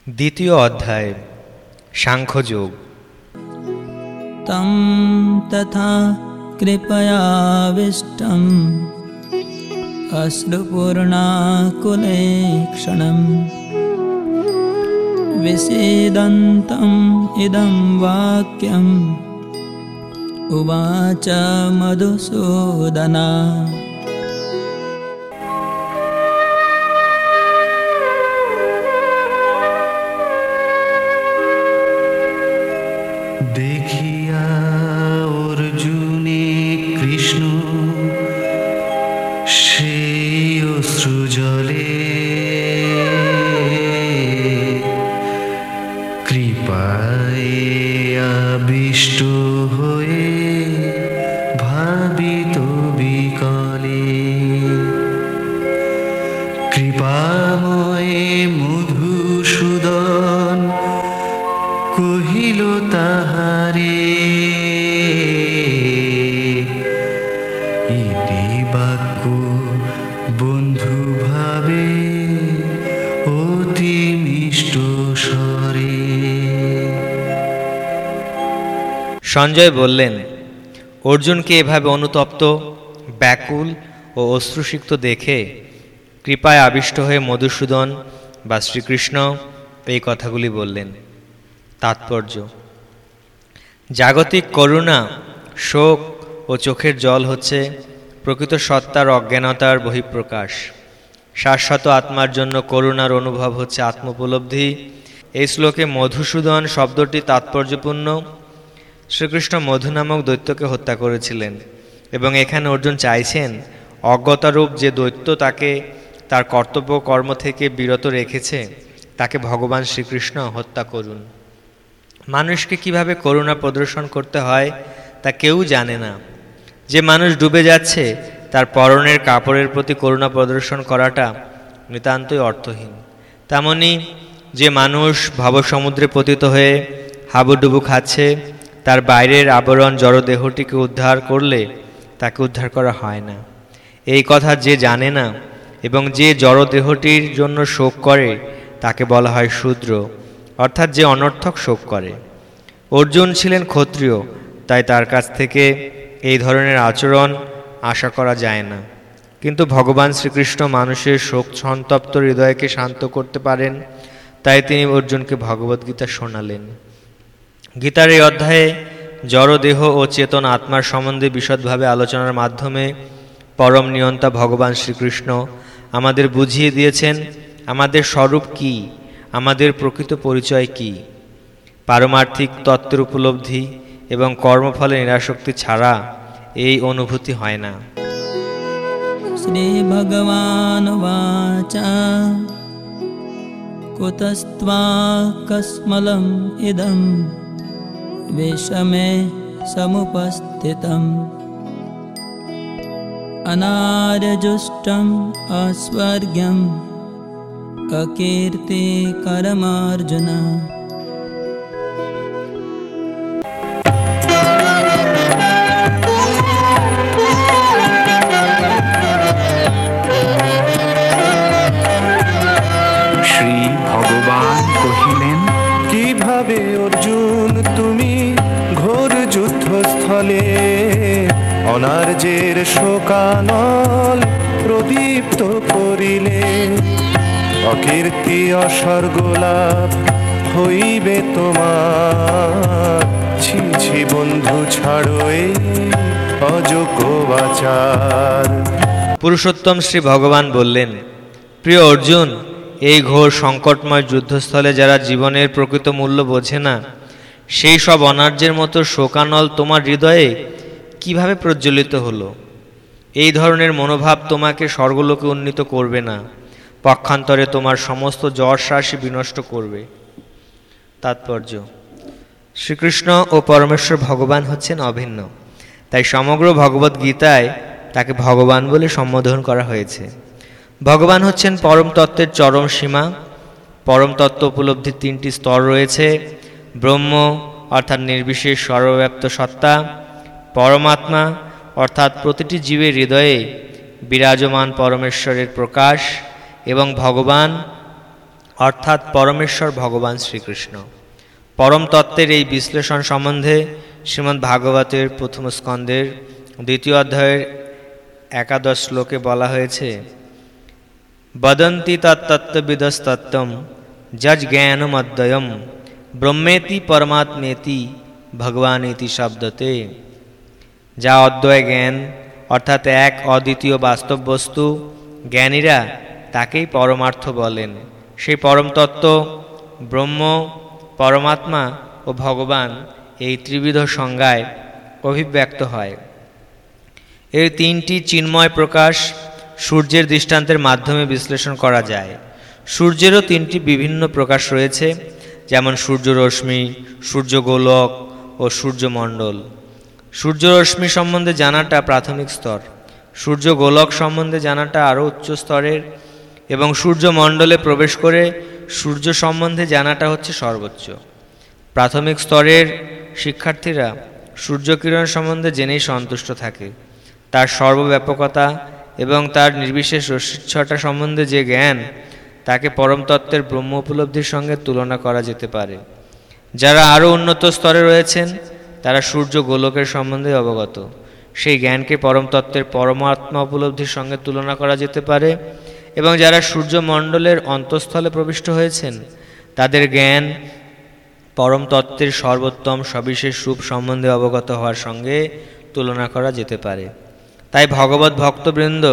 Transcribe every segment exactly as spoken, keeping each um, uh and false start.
দ্বিতীয় অধ্যায় সাংখ্যযোগ। তম তথা কৃপয়াবিষ্টম অশ্রুপূর্ণাকুলেক্ষণম বিসীদন্তম ইদং বাক্যম উবাচ মধুসূদনা। দেখিয়া অর্জুনে কৃষ্ণ সেই অশ্রুজলে কৃপায় আবিষ্ট হয়ে ভাবিত বিকলে কৃপাময় মধুসূদন কহিল তাহারে ইতি বাক্য বন্ধু ভাবে অতি মিষ্ট স্বরে। সঞ্জয় বললেন, অর্জুনকে এভাবে অনুতপ্ত, ব্যাকুল ও অশ্রুসিক্ত দেখে কৃপায় আবিষ্ট হয়ে মধুসূদন বা শ্রীকৃষ্ণ এই কথাগুলি বললেন। তাৎপর্য: জাগতিক করুণা, শোক ও চোখের জল হচ্ছে প্রকৃত সত্তার অজ্ঞানতার বহিঃপ্রকাশ। শাশ্বত আত্মার জন্য করুণার অনুভব হচ্ছে আত্মোপলব্ধি। এই শ্লোকে মধুসূদন শব্দটি তাৎপর্যপূর্ণ। শ্রীকৃষ্ণ মধু নামক দৈত্যকে হত্যা করেছিলেন এবং এখানে অর্জুন চাইছেন অজ্ঞতারূপ যে দৈত্য তাকে তার কর্তব্য কর্ম থেকে বিরত রেখেছে তাকে ভগবান শ্রীকৃষ্ণ হত্যা করুন। মানুষকে কিভাবে করুণা প্রদর্শন করতে হয় তা কেউ জানে না। যে মানুষ ডুবে যাচ্ছে তার পরনের কাপড়ের প্রতি করুণা প্রদর্শন করাটা নিতান্তই অর্থহীন। তেমনি যে মানুষ ভবসমুদ্রে পতিত হয়ে হাবুডুবু খাচ্ছে তার বাইরের আবরণ জড়দেহটিকে উদ্ধার করলে তাকে উদ্ধার করা হয় না। এই কথা যে জানে না এবং যে জড়দেহটির জন্য শোক করে তাকে বলা হয় শূদ্র, অর্থাৎ যে অনর্থক শোক করে। অর্জুন ছিলেন ক্ষত্রিয়, তাই তার কাছ থেকে এই ধরনের আচরণ আশা করা যায় না। কিন্তু ভগবান শ্রীকৃষ্ণ মানুষের শোক সন্তপ্ত হৃদয়কে শান্ত করতে পারেন, তাই তিনি অর্জুনকে ভগবদ্গীতা শোনালেন। গীতার এই অধ্যায়ে জড়দেহ ও চেতন আত্মার সম্বন্ধে বিশদভাবে আলোচনার মাধ্যমে পরম নিয়ন্তা ভগবান শ্রীকৃষ্ণ আমাদের বুঝিয়ে দিয়েছেন আমাদের স্বরূপ কি, আমাদের প্রকৃত পরিচয় কি। পারমার্থিক তত্ত্বের উপলব্ধি এবং কর্মফলে নিরাসক্তি ছাড়া এই অনুভূতি হয় না। শ্রী ভগবান বাচ কুতস্ত্বা কস্মলম ইদম বিষমে সমুপস্থিতম অনার্যজুষ্টম অস্বর্গ্যম অকীর্তিকরমার্জুন। শ্রী ভগবান কহিলেন, কিভাবে অর্জুন তুমি ঘোর যুদ্ধস্থলে অনার্যের শোকানল প্রদীপ্ত করিলে অকীর্তি অস্বর্গ লাভ হইবে তোমার। ছি ছি বন্ধু ছাড়ো এই অযোগ্য আচার। পুরুষোত্তম শ্রী ভগবান বললেন, প্রিয় অর্জুন, এই ঘোর সংকটময় যুদ্ধস্থলে যারা জীবনের প্রকৃত মূল্য বোঝে না সেই সব অনার্যের মতো শোকানল তোমার হৃদয়ে কিভাবে প্রজ্বলিত হলো? এই ধরনের মনোভাব তোমাকে স্বর্গলোকে উন্নীত করবে না, পক্ষান্তরে তোমার সমস্ত যশরাশি বিনষ্ট করবে। তাৎপর্য: শ্রীকৃষ্ণ ও পরমেশ্বর ভগবান হচ্ছেন অভিন্ন, তাই সমগ্র ভগবদ্ গীতায় তাকে ভগবান বলে সম্বোধন করা হয়েছে। ভগবান হচ্ছেন পরম তত্ত্বের চরম সীমা। পরম তত্ত্ব উপলব্ধির তিনটি স্তর রয়েছে: ব্রহ্ম অর্থাৎ নির্বিশেষ সর্বব্যাপ্ত সত্তা, পরমাত্মা অর্থাৎ প্রতিটি জীবের হৃদয়ে বিরাজমান পরমেশ্বরের প্রকাশ, এবং ভগবান অর্থাৎ পরমেশ্বর ভগবান শ্রীকৃষ্ণ। পরম তত্ত্বের এই বিশ্লেষণ সম্বন্ধে শ্রীমদ্ ভাগবতের প্রথম স্কন্ধের দ্বিতীয় অধ্যায়ের একাদশ শ্লোকে বলা হয়েছে, বদন্তি তত্ত্ববিদস্তত্ত্বম যজ জ্ঞানমদ্বয়ম ব্রহ্মেতি পরমাত্মেতি ভগবানেতি শব্দতে। যা অদ্বয় জ্ঞান অর্থাৎ এক অদ্বিতীয় বাস্তব বস্তু, জ্ঞানীরা তাকেই পরমার্থ বলেন। সেই পরম তত্ত্ব ব্রহ্ম, পরমাত্মা ও ভগবান এই ত্রিবিধ সংজ্ঞায় অভিব্যক্ত হয়। এর তিনটি চিন্ময় প্রকাশ সূর্যের দৃষ্টান্তের মাধ্যমে বিশ্লেষণ করা যায়। সূর্যেরও তিনটি বিভিন্ন প্রকাশ রয়েছে, যেমন সূর্যরশ্মি, সূর্যগোলক ও সূর্যমণ্ডল। সূর্যরশ্মি সম্বন্ধে জানাটা প্রাথমিক স্তর, সূর্যগোলক সম্বন্ধে জানাটা আরও উচ্চ স্তরের, এবং সূর্যমণ্ডলে প্রবেশ করে সূর্য সম্বন্ধে জানাটা হচ্ছে সর্বোচ্চ। প্রাথমিক স্তরের শিক্ষার্থীরা সূর্যকিরণ সম্বন্ধে জেনেই সন্তুষ্ট থাকে। তার সর্বব্যাপকতা এবং তার নির্বিশেষ রশ্মিচ্ছটা সম্বন্ধে যে জ্ঞান, তাকে পরম তত্ত্বের ব্রহ্ম উপলব্ধির সঙ্গে তুলনা করা যেতে পারে। যারা আরও উন্নত স্তরে রয়েছেন তারা সূর্য গোলকের সম্বন্ধে অবগত। সেই জ্ঞানকে পরম তত্ত্বের পরমাত্মা উপলব্ধির সঙ্গে তুলনা করা যেতে পারে, এবং যারা সূর্যমণ্ডলের অন্তঃস্থলে প্রবিষ্ট হয়েছেন তাদের জ্ঞান পরম তত্ত্বের সর্বোত্তম সবিশেষ রূপ সম্বন্ধে অবগত হওয়ার সঙ্গে তুলনা করা যেতে পারে। তাই ভগবত ভক্তবৃন্দ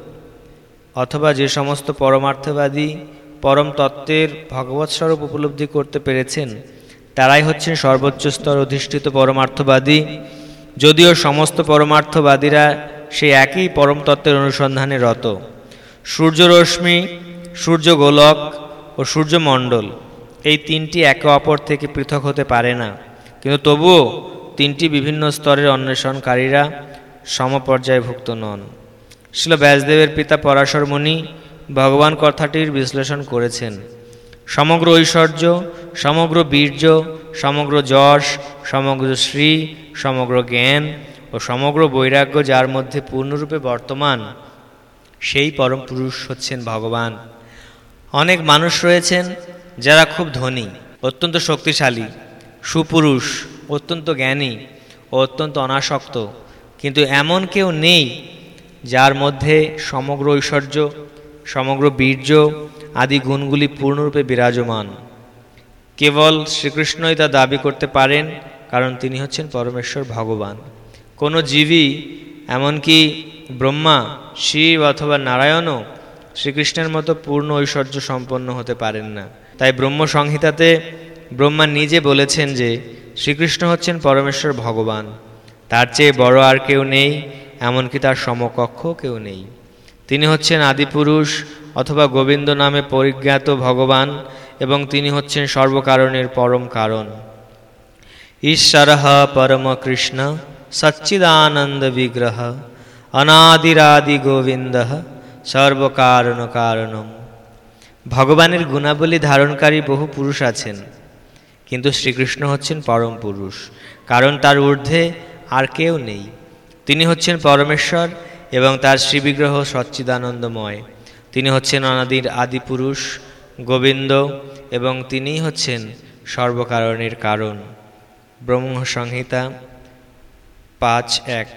অথবা যে সমস্ত পরমার্থবাদী পরম তত্ত্বের ভগবৎ স্বরূপ উপলব্ধি করতে পেরেছেন তারাই হচ্ছেন সর্বোচ্চ স্তর অধিষ্ঠিত পরমার্থবাদী। যদিও সমস্ত পরমার্থবাদীরা সেই একই পরম তত্ত্বের অনুসন্ধানে রত। সূর্যরশ্মি, সূর্যগোলক ও সূর্যমণ্ডল এই তিনটি একে অপর থেকে পৃথক হতে পারে না, কিন্তু তবুও তিনটি বিভিন্ন স্তরের অন্বেষণকারীরা সমপর্যায়ভুক্ত নন। শ্রীল ব্যাসদেবের পিতা পরাশর মুনি ভগবান কথাটির বিশ্লেষণ করেছেন। সমগ্র ঐশ্বর্য, সমগ্র বীর্য, সমগ্র যশ, সমগ্র শ্রী, সমগ্র জ্ঞান ও সমগ্র বৈরাগ্য যার মধ্যে পূর্ণরূপে বর্তমান, সেই পরম পুরুষ হচ্ছেন ভগবান। অনেক মানুষ রয়েছেন যারা খুব ধনী, অত্যন্ত শক্তিশালী, সুপুরুষ, অত্যন্ত জ্ঞানী ও অত্যন্ত অনাসক্ত, কিন্তু এমন কেউ নেই যার মধ্যে সমগ্র ঐশ্বর্য, সমগ্র বীর্য আদি গুণগুলি পূর্ণরূপে বিরাজমান। কেবল শ্রীকৃষ্ণই তা দাবি করতে পারেন, কারণ তিনি হচ্ছেন পরমেশ্বর ভগবান। কোনো জীবী, এমনকি ব্রহ্মা, শিব অথবা নারায়ণও শ্রীকৃষ্ণের মতো পূর্ণ ঐশ্বর্য সম্পন্ন হতে পারেন না। তাই ব্রহ্ম সংহিতাতে ব্রহ্মা নিজে বলেছেন যে শ্রীকৃষ্ণ হচ্ছেন পরমেশ্বর ভগবান। তার চেয়ে বড় আর কেউ নেই, এমনকি তার সমকক্ষ কেউ নেই। তিনি হচ্ছেন আদিপুরুষ অথবা গোবিন্দ নামে পরিজ্ঞাত ভগবান, এবং তিনি হচ্ছেন সর্বকারণের পরম কারণ। ঈশ্বরঃ পরম কৃষ্ণ সচ্চিদানন্দ বিগ্রহ অনাদিরাদি গোবিন্দঃ সর্বকারণ কারণম। ভগবানের গুণাবলী ধারণকারী বহু পুরুষ আছেন, কিন্তু শ্রীকৃষ্ণ হচ্ছেন পরম পুরুষ, কারণ তার ঊর্ধ্বে আর কেউ নেই। তিনি হচ্ছেন পরমেশ্বর এবং তার শ্রীবিগ্রহ সচ্চিদানন্দময়। তিনি হচ্ছেন অনাদির আদি পুরুষ গোবিন্দ, এবং তিনিই হচ্ছেন সর্বকারণের কারণ। ব্রহ্ম সংহিতা পাঁচ এক।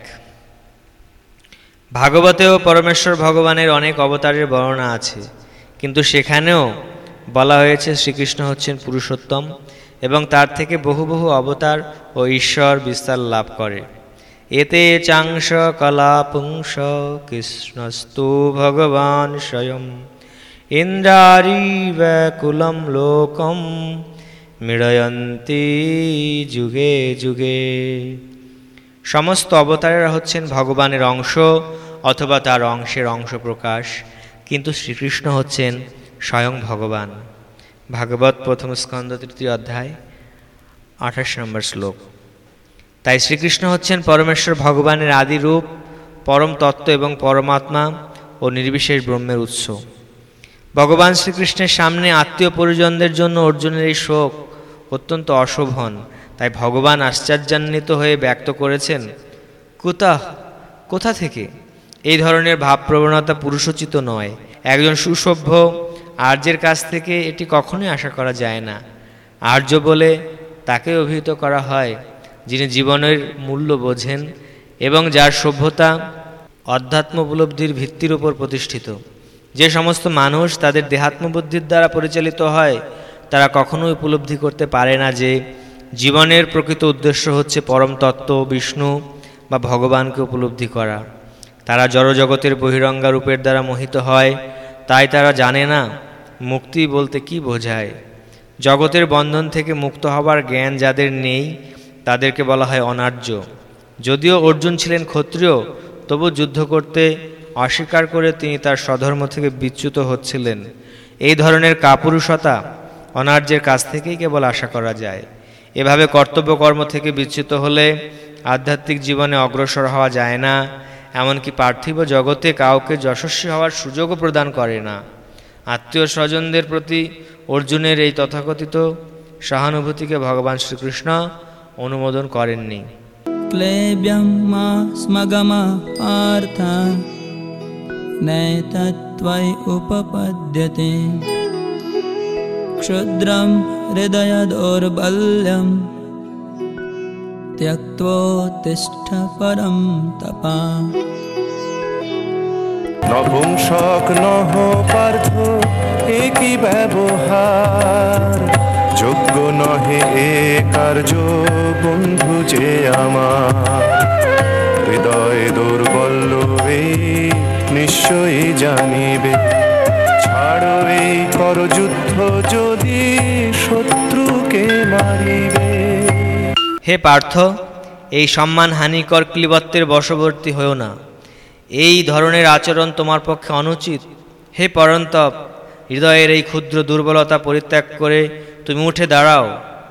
ভাগবতেও পরমেশ্বর ভগবানের অনেক অবতারের বর্ণনা আছে, কিন্তু সেখানেও বলা হয়েছে শ্রীকৃষ্ণ হচ্ছেন পুরুষোত্তম এবং তার থেকে বহু বহু অবতার ও ঈশ্বর বিস্তার লাভ করে। এতে চাংশ কলাপুংস কৃষ্ণস্তু ভগবান স্বয়ং ইন্দ্রারি ব্যাকুলম লোকম মৃড়য়ন্তি যুগে যুগে। সমস্ত অবতারেরা হচ্ছেন ভগবানের অংশ অথবা তার অংশের অংশ প্রকাশ, কিন্তু শ্রীকৃষ্ণ হচ্ছেন স্বয়ং ভগবান। ভাগবত প্রথম স্কন্ধ তৃতীয় অধ্যায় আঠাশ নম্বর শ্লোক। তাই শ্রীকৃষ্ণ হচ্ছেন পরমেশ্বর ভগবানের আদি রূপ, পরম তত্ত্ব এবং পরমাত্মা ও নির্বিশেষ ব্রহ্মের উৎস। ভগবান শ্রীকৃষ্ণের সামনে আত্মীয় পরিজনদের জন্য অর্জুনের এই শোক অত্যন্ত অশোভন। তাই ভগবান আশ্চর্যান্বিত হয়ে ব্যক্ত করেছেন, কুতঃ, কোথা থেকে? এই ধরনের ভাবপ্রবণতা পুরুষোচিত নয়। একজন সুসভ্য আর্যের কাছ থেকে এটি কখনোই আশা করা যায় না। আর্য বলে তাকে অভিহিত করা হয় যিনি জীবনের মূল্য বোঝেন এবং যার সভ্যতা অধ্যাত্ম উপলব্ধির ভিত্তির উপর প্রতিষ্ঠিত। যে সমস্ত মানুষ তাদের দেহাত্মবুদ্ধির দ্বারা পরিচালিত হয় তারা কখনোই উপলব্ধি করতে পারে না যে জীবনের প্রকৃত উদ্দেশ্য হচ্ছে পরম তত্ত্ব, বিষ্ণু বা ভগবানকে উপলব্ধি করা। তারা জড়জগতের বহিরঙ্গা রূপের দ্বারা মোহিত হয়, তাই তারা জানে না মুক্তি বলতে কি বোঝায়। জগতের বন্ধন থেকে মুক্ত হবার জ্ঞান যাদের নেই তাদেরকে বলা হয় অনার্য। যদিও অর্জুন ছিলেন ক্ষত্রিয়, তবু যুদ্ধ করতে অস্বীকার করে তিনি তার স্বধর্ম থেকে বিচ্যুত হচ্ছিলেন। এই ধরনের কাপুরুষতা অনার্যের কাছ থেকেই কেবল আশা করা যায়। এভাবে কর্তব্যকর্ম থেকে বিচ্যুত হলে আধ্যাত্মিক জীবনে অগ্রসর হওয়া যায় না, এমনকি পার্থিব জগতে কাউকে যশস্বী হওয়ার সুযোগও প্রদান করে না। আত্মীয় স্বজনদের প্রতি অর্জুনের এই তথাকথিত সহানুভূতিকে ভগবান শ্রীকৃষ্ণ অনুমোদন করেননি। ক্লেব্যং মা স্মগমা পার্থ নৈতত্ত্বৈ উপপদ্যতে ক্ষুদ্রং হৃদয় দৌর্বল্যং ত্যক্তোত্তিষ্ঠ পরম তপা। নপুংসক নহ পার্থ একই ব্যবহার, যোগ্য নহে এ কার্য বন্ধু যে আমার। হৃদয় দুর্বল এই নিশ্চয়ই জানিবে, ছাড়ো এই কর যুদ্ধ যদি শত্রুকে মারিবে। হে পার্থ, এই সম্মান হানিকর ক্লিবত্বের বশবর্তী হও না। এই ধরনের আচরণ তোমার পক্ষে অনুচিত। হে পরন্তপ, হৃদয়ের এই ক্ষুদ্র দুর্বলতা পরিত্যাগ করে তুমি উঠে দাঁড়াও।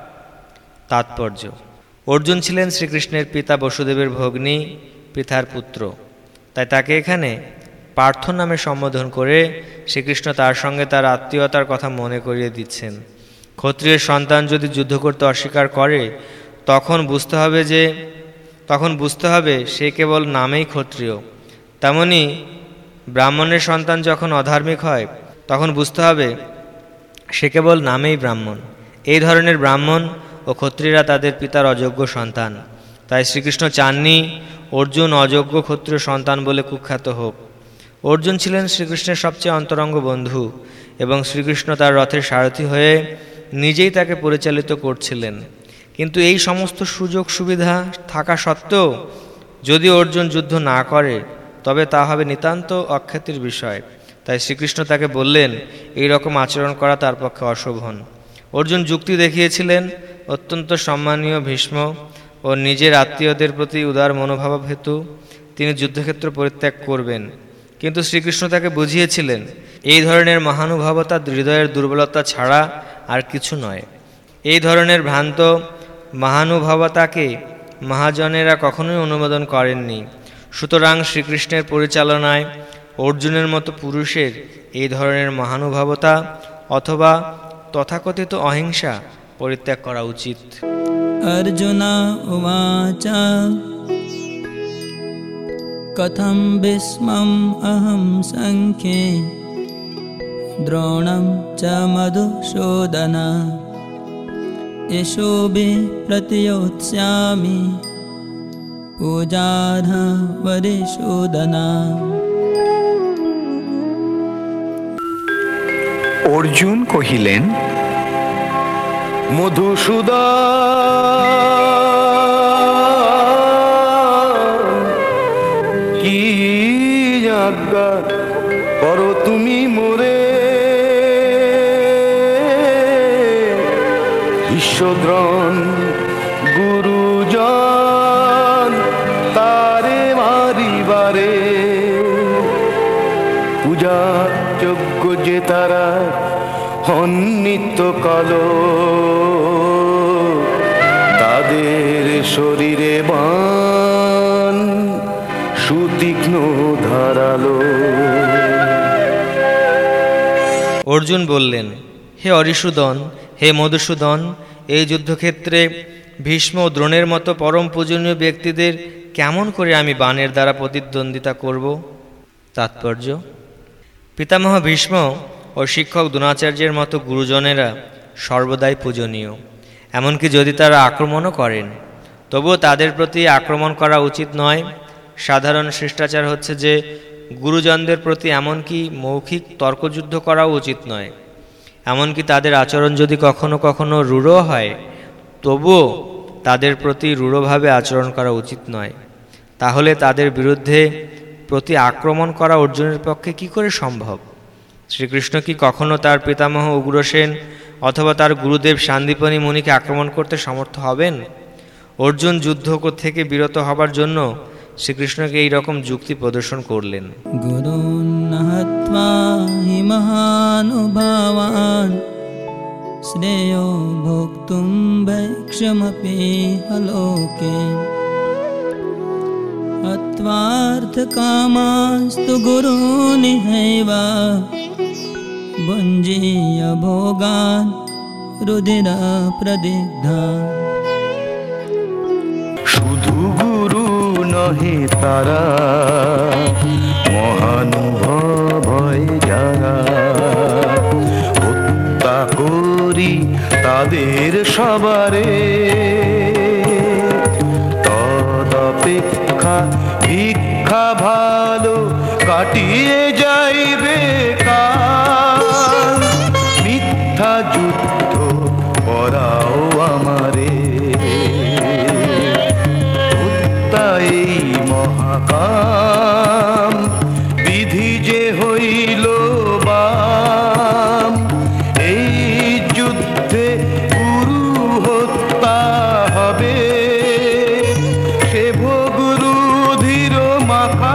তাৎপর্য: অর্জুন ছিলেন শ্রীকৃষ্ণের পিতা বসুদেবের ভগ্নী পৃথার পুত্র, তাই তাকে এখানে পার্থ নামে সম্বোধন করে শ্রীকৃষ্ণ তার সঙ্গে তার আত্মীয়তার কথা মনে করিয়ে দিচ্ছেন। ক্ষত্রিয়ের সন্তান যদি যুদ্ধ করতে অস্বীকার করে তখন বুঝতে হবে যে তখন বুঝতে হবে সে কেবল নামেই ক্ষত্রিয়। তেমনি ব্রাহ্মণের সন্তান যখন অধার্মিক হয় তখন বুঝতে হবে সে কেবল নামেই ব্রাহ্মণ। এই ধরনের ব্রাহ্মণ ও ক্ষত্রিয়রা তাদের পিতার অযোগ্য সন্তান। তাই শ্রীকৃষ্ণ চাননি অর্জুন অযোগ্য ক্ষত্রিয় সন্তান বলে কুখ্যাত হোক। অর্জুন ছিলেন শ্রীকৃষ্ণের সবচেয়ে অন্তরঙ্গ বন্ধু এবং শ্রীকৃষ্ণ তার রথের সারথি হয়ে নিজেই তাকে পরিচালিত করছিলেন। কিন্তু এই সমস্ত সুযোগ সুবিধা থাকা সত্ত্বেও যদি অর্জুন যুদ্ধ না করে তবে তা হবে নিতান্ত অখ্যাতির বিষয়। তাই শ্রীকৃষ্ণ তাকে বললেন এই রকম আচরণ করা তার পক্ষে অশোভন। অর্জুন যুক্তি দেখিয়েছিলেন অত্যন্ত সম্মানীয় ভীষ্ম ও নিজের আত্মীয়দের প্রতি উদার মনোভাব হেতু তিনি যুদ্ধক্ষেত্র পরিত্যাগ করবেন, কিন্তু শ্রীকৃষ্ণ তাকে বুঝিয়েছিলেন এই ধরনের মহানুভবতা হৃদয়ের দুর্বলতা ছাড়া আর কিছু নয়। এই ধরনের ভ্রান্ত মহানুভবতাকে মহাজনেরা কখনোই অনুমোদন করেননি। সুতরাং শ্রীকৃষ্ণের পরিচালনায় অর্জুনের মতো পুরুষের এই ধরনের মহানুভবতা অথবা তথাকথিত অহিংসা পরিত্যাগ করা উচিত। অর্জুন উবাচ কথম ভীষ্মম অহং সংখ্যে দ্রোণং চ মধুসূদন এষোবে প্রতিয়োৎস্যামি পূজার্হ মধুসূদন। অর্জুন কহিলেন, মধুসূদন কি আজ্ঞা করো তুমি মোরে, বিশ্বদ্রোণ গুরুজন তারে মারিবারে, পূজা যোগ্য যে তারা হন্নিত কালো, তাদের শরীরে বাণ সুতীক্ষ্ণ ধারালো। অর্জুন বললেন, হে অরিসূদন, হে মধুসূদন, এই যুদ্ধক্ষেত্রে ভীষ্ম ও দ্রোণের মতো পরম পূজনীয় ব্যক্তিদের কেমন করে আমি বাণের দ্বারা প্রতিদ্বন্দ্বিতা করব? তাৎপর্য: পিতামহ ভীষ্ম ও শিক্ষক দ্রোণাচার্যের মতো গুরুজনেরা সর্বদাই পূজনীয়। এমনকি যদি তারা আক্রমণও করেন, তবুও তাদের প্রতি আক্রমণ করা উচিত নয়। সাধারণ শিষ্টাচার হচ্ছে যে গুরুজনদের প্রতি এমনকি মৌখিক তর্কযুদ্ধ করাও উচিত নয়। এমনকি তাদের আচরণ যদি কখনো কখনো রূঢ় হয়, তবুও তাদের প্রতি রূঢ়ভাবে আচরণ করা উচিত নয়। তাহলে তাদের বিরুদ্ধে প্রতি আক্রমণ করা অর্জুনের পক্ষে কি করে সম্ভব? শ্রীকৃষ্ণ কি কখনো তার পিতামহ উগ্রসেন অথবা তার গুরুদেব সান্দীপনী মুনিকে আক্রমণ করতে সমর্থ হবেন? অর্জুন যুদ্ধ থেকে বিরত হবার জন্য শ্রীকৃষ্ণকে এই রকম যুক্তি প্রদর্শন করলেন। গুরুন হত্বা হি মহানুভাবান শ্রেয়ো ভোক্তুম ভৈক্ষমপি হলোকে হত্বার্থকামাস্তু গুরুনিহৈবা ভুঞ্জীয় ভোগান রুধির প্রদিগ্ধা। শুধু গুরু নহে তারা, মহানুভব হয় যারা, হত্যা করি তাদের সবারে, তদপেক্ষা ভিক্ষা ভালো কাটিয়ে যাইবে কাল। মিথ্যা যুদ্ধ করাও আমারে, এই মহাকাম বিধি যে হইল বাম। এই যুদ্ধে গুরু হত্যা হবে, সে ভগুরু ধীর মাখা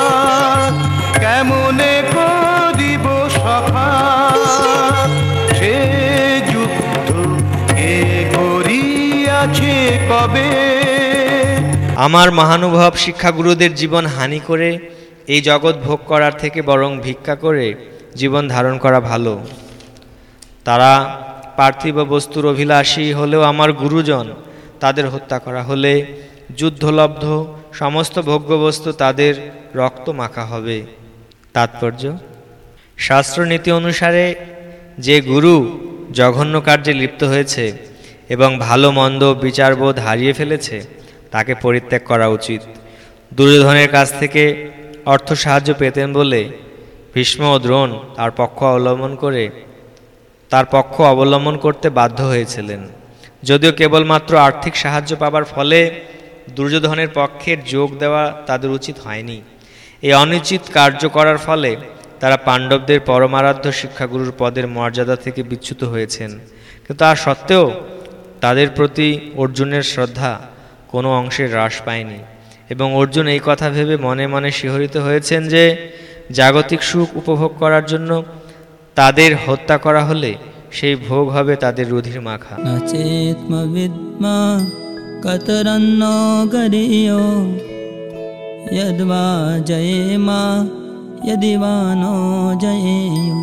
কেমনে করিব সখা। সে যুদ্ধ কে করিয়াছে কবে? আমার মহানুভব শিক্ষাগুরুদের জীবন হানি করে এই জগৎ ভোগ করার থেকে বরং ভিক্ষা করে জীবন ধারণ করা ভালো। তারা পার্থিব বস্তুর অভিলাষী হলেও আমার গুরুজন। তাদের হত্যা করা হলে যুদ্ধলব্ধ সমস্ত ভোগ্যবস্তু তাদের রক্ত মাখা হবে। তাৎপর্য: শাস্ত্রনীতি অনুসারে যে গুরু জঘন্য কার্যে লিপ্ত হয়েছে এবং ভালো মন্দ বিচারবোধ হারিয়ে ফেলেছে, তাকে পরিত্যাগ করা উচিত। দুর্যোধনের কাছ থেকে অর্থ সাহায্য পেতেন বলে ভীষ্ম ও দ্রোণ তার পক্ষ অবলম্বন করে তার পক্ষ অবলম্বন করতে বাধ্য হয়েছিলেন। যদিও কেবলমাত্র আর্থিক সাহায্য পাবার ফলে দুর্যোধনের পক্ষের যোগ দেওয়া তাদের উচিত হয়নি। এই অনুচিত কার্য করার ফলে তারা পাণ্ডবদের পরমারাধ্য শিক্ষাগুরুর পদের মর্যাদা থেকে বিচ্যুত হয়েছেন। কিন্তু তা সত্ত্বেও তাদের প্রতি অর্জুনের শ্রদ্ধা কোনো অংশে হ্রাস পায়নি এবং অর্জুন এই কথা ভেবে মনে মনে শিহরিত হয়েছেন যে জাগতিক সুখ উপভোগ করার জন্য তাদের হত্যা করা হলে সেই ভোগ হবে তাদের রুধির মাখা। নচেৎম বিদ্মা কতরন্ন গরিয়ো যদ্বা জয়েমা যদিবা নো জয়েয়ো